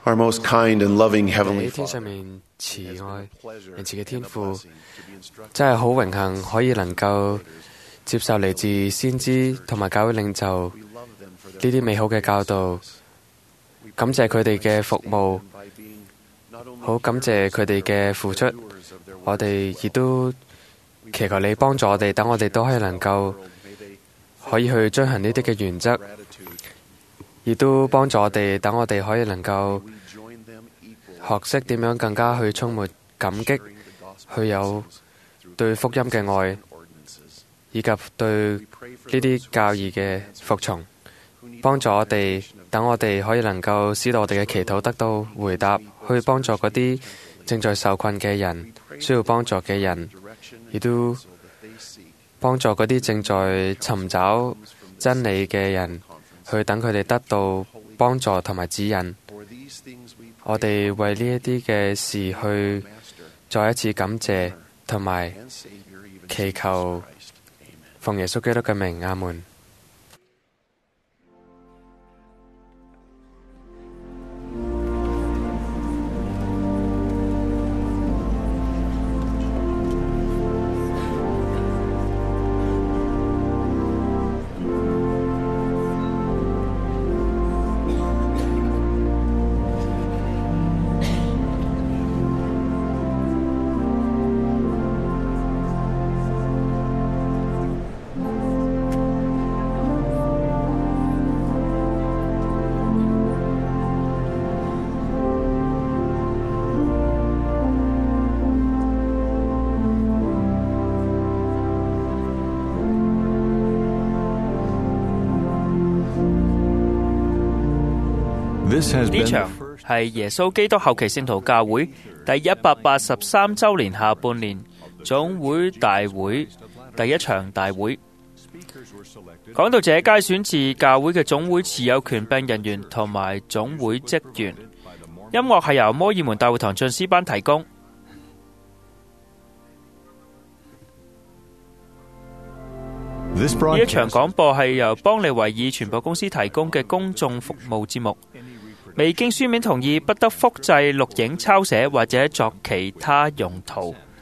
Our most kind and loving 喺 Heavenly 天 Father, 上面慈愛仁慈嘅天父，真係好榮幸可以能夠接受嚟自先知同埋教會領袖呢啲美好嘅教導，感謝佢哋嘅服務，好感謝佢哋嘅付出。我哋亦都祈求你幫助我哋，等我哋都可以能夠可以去遵行呢啲嘅原則，亦都幫助我哋，等我哋可以能夠學識點樣更加去充滿感激，去有對福音嘅愛，以及對呢啲教義嘅服從，幫助我哋，等我哋可以能夠使到我哋嘅祈禱得到回答，去幫助嗰啲正在受困嘅人，需要幫助嘅人，亦都幫助嗰啲正在尋找真理嘅人，去等佢哋得到幫助同埋指引。我哋為呢一啲嘅事去再一次感謝，同埋祈求奉耶穌基督嘅名，阿門。 呢場係耶穌基督後期聖徒教會第一百八十三週年下半年總會大會第一場大會。講道者皆選自教會嘅總會持有權柄人員同埋總會職員。音樂係由摩爾門大會堂進詩班提供。呢一場廣播係由邦利維爾傳播公司提供嘅公眾服務節目。未經書面同意，不得複製、錄影、抄寫或者作其他用途。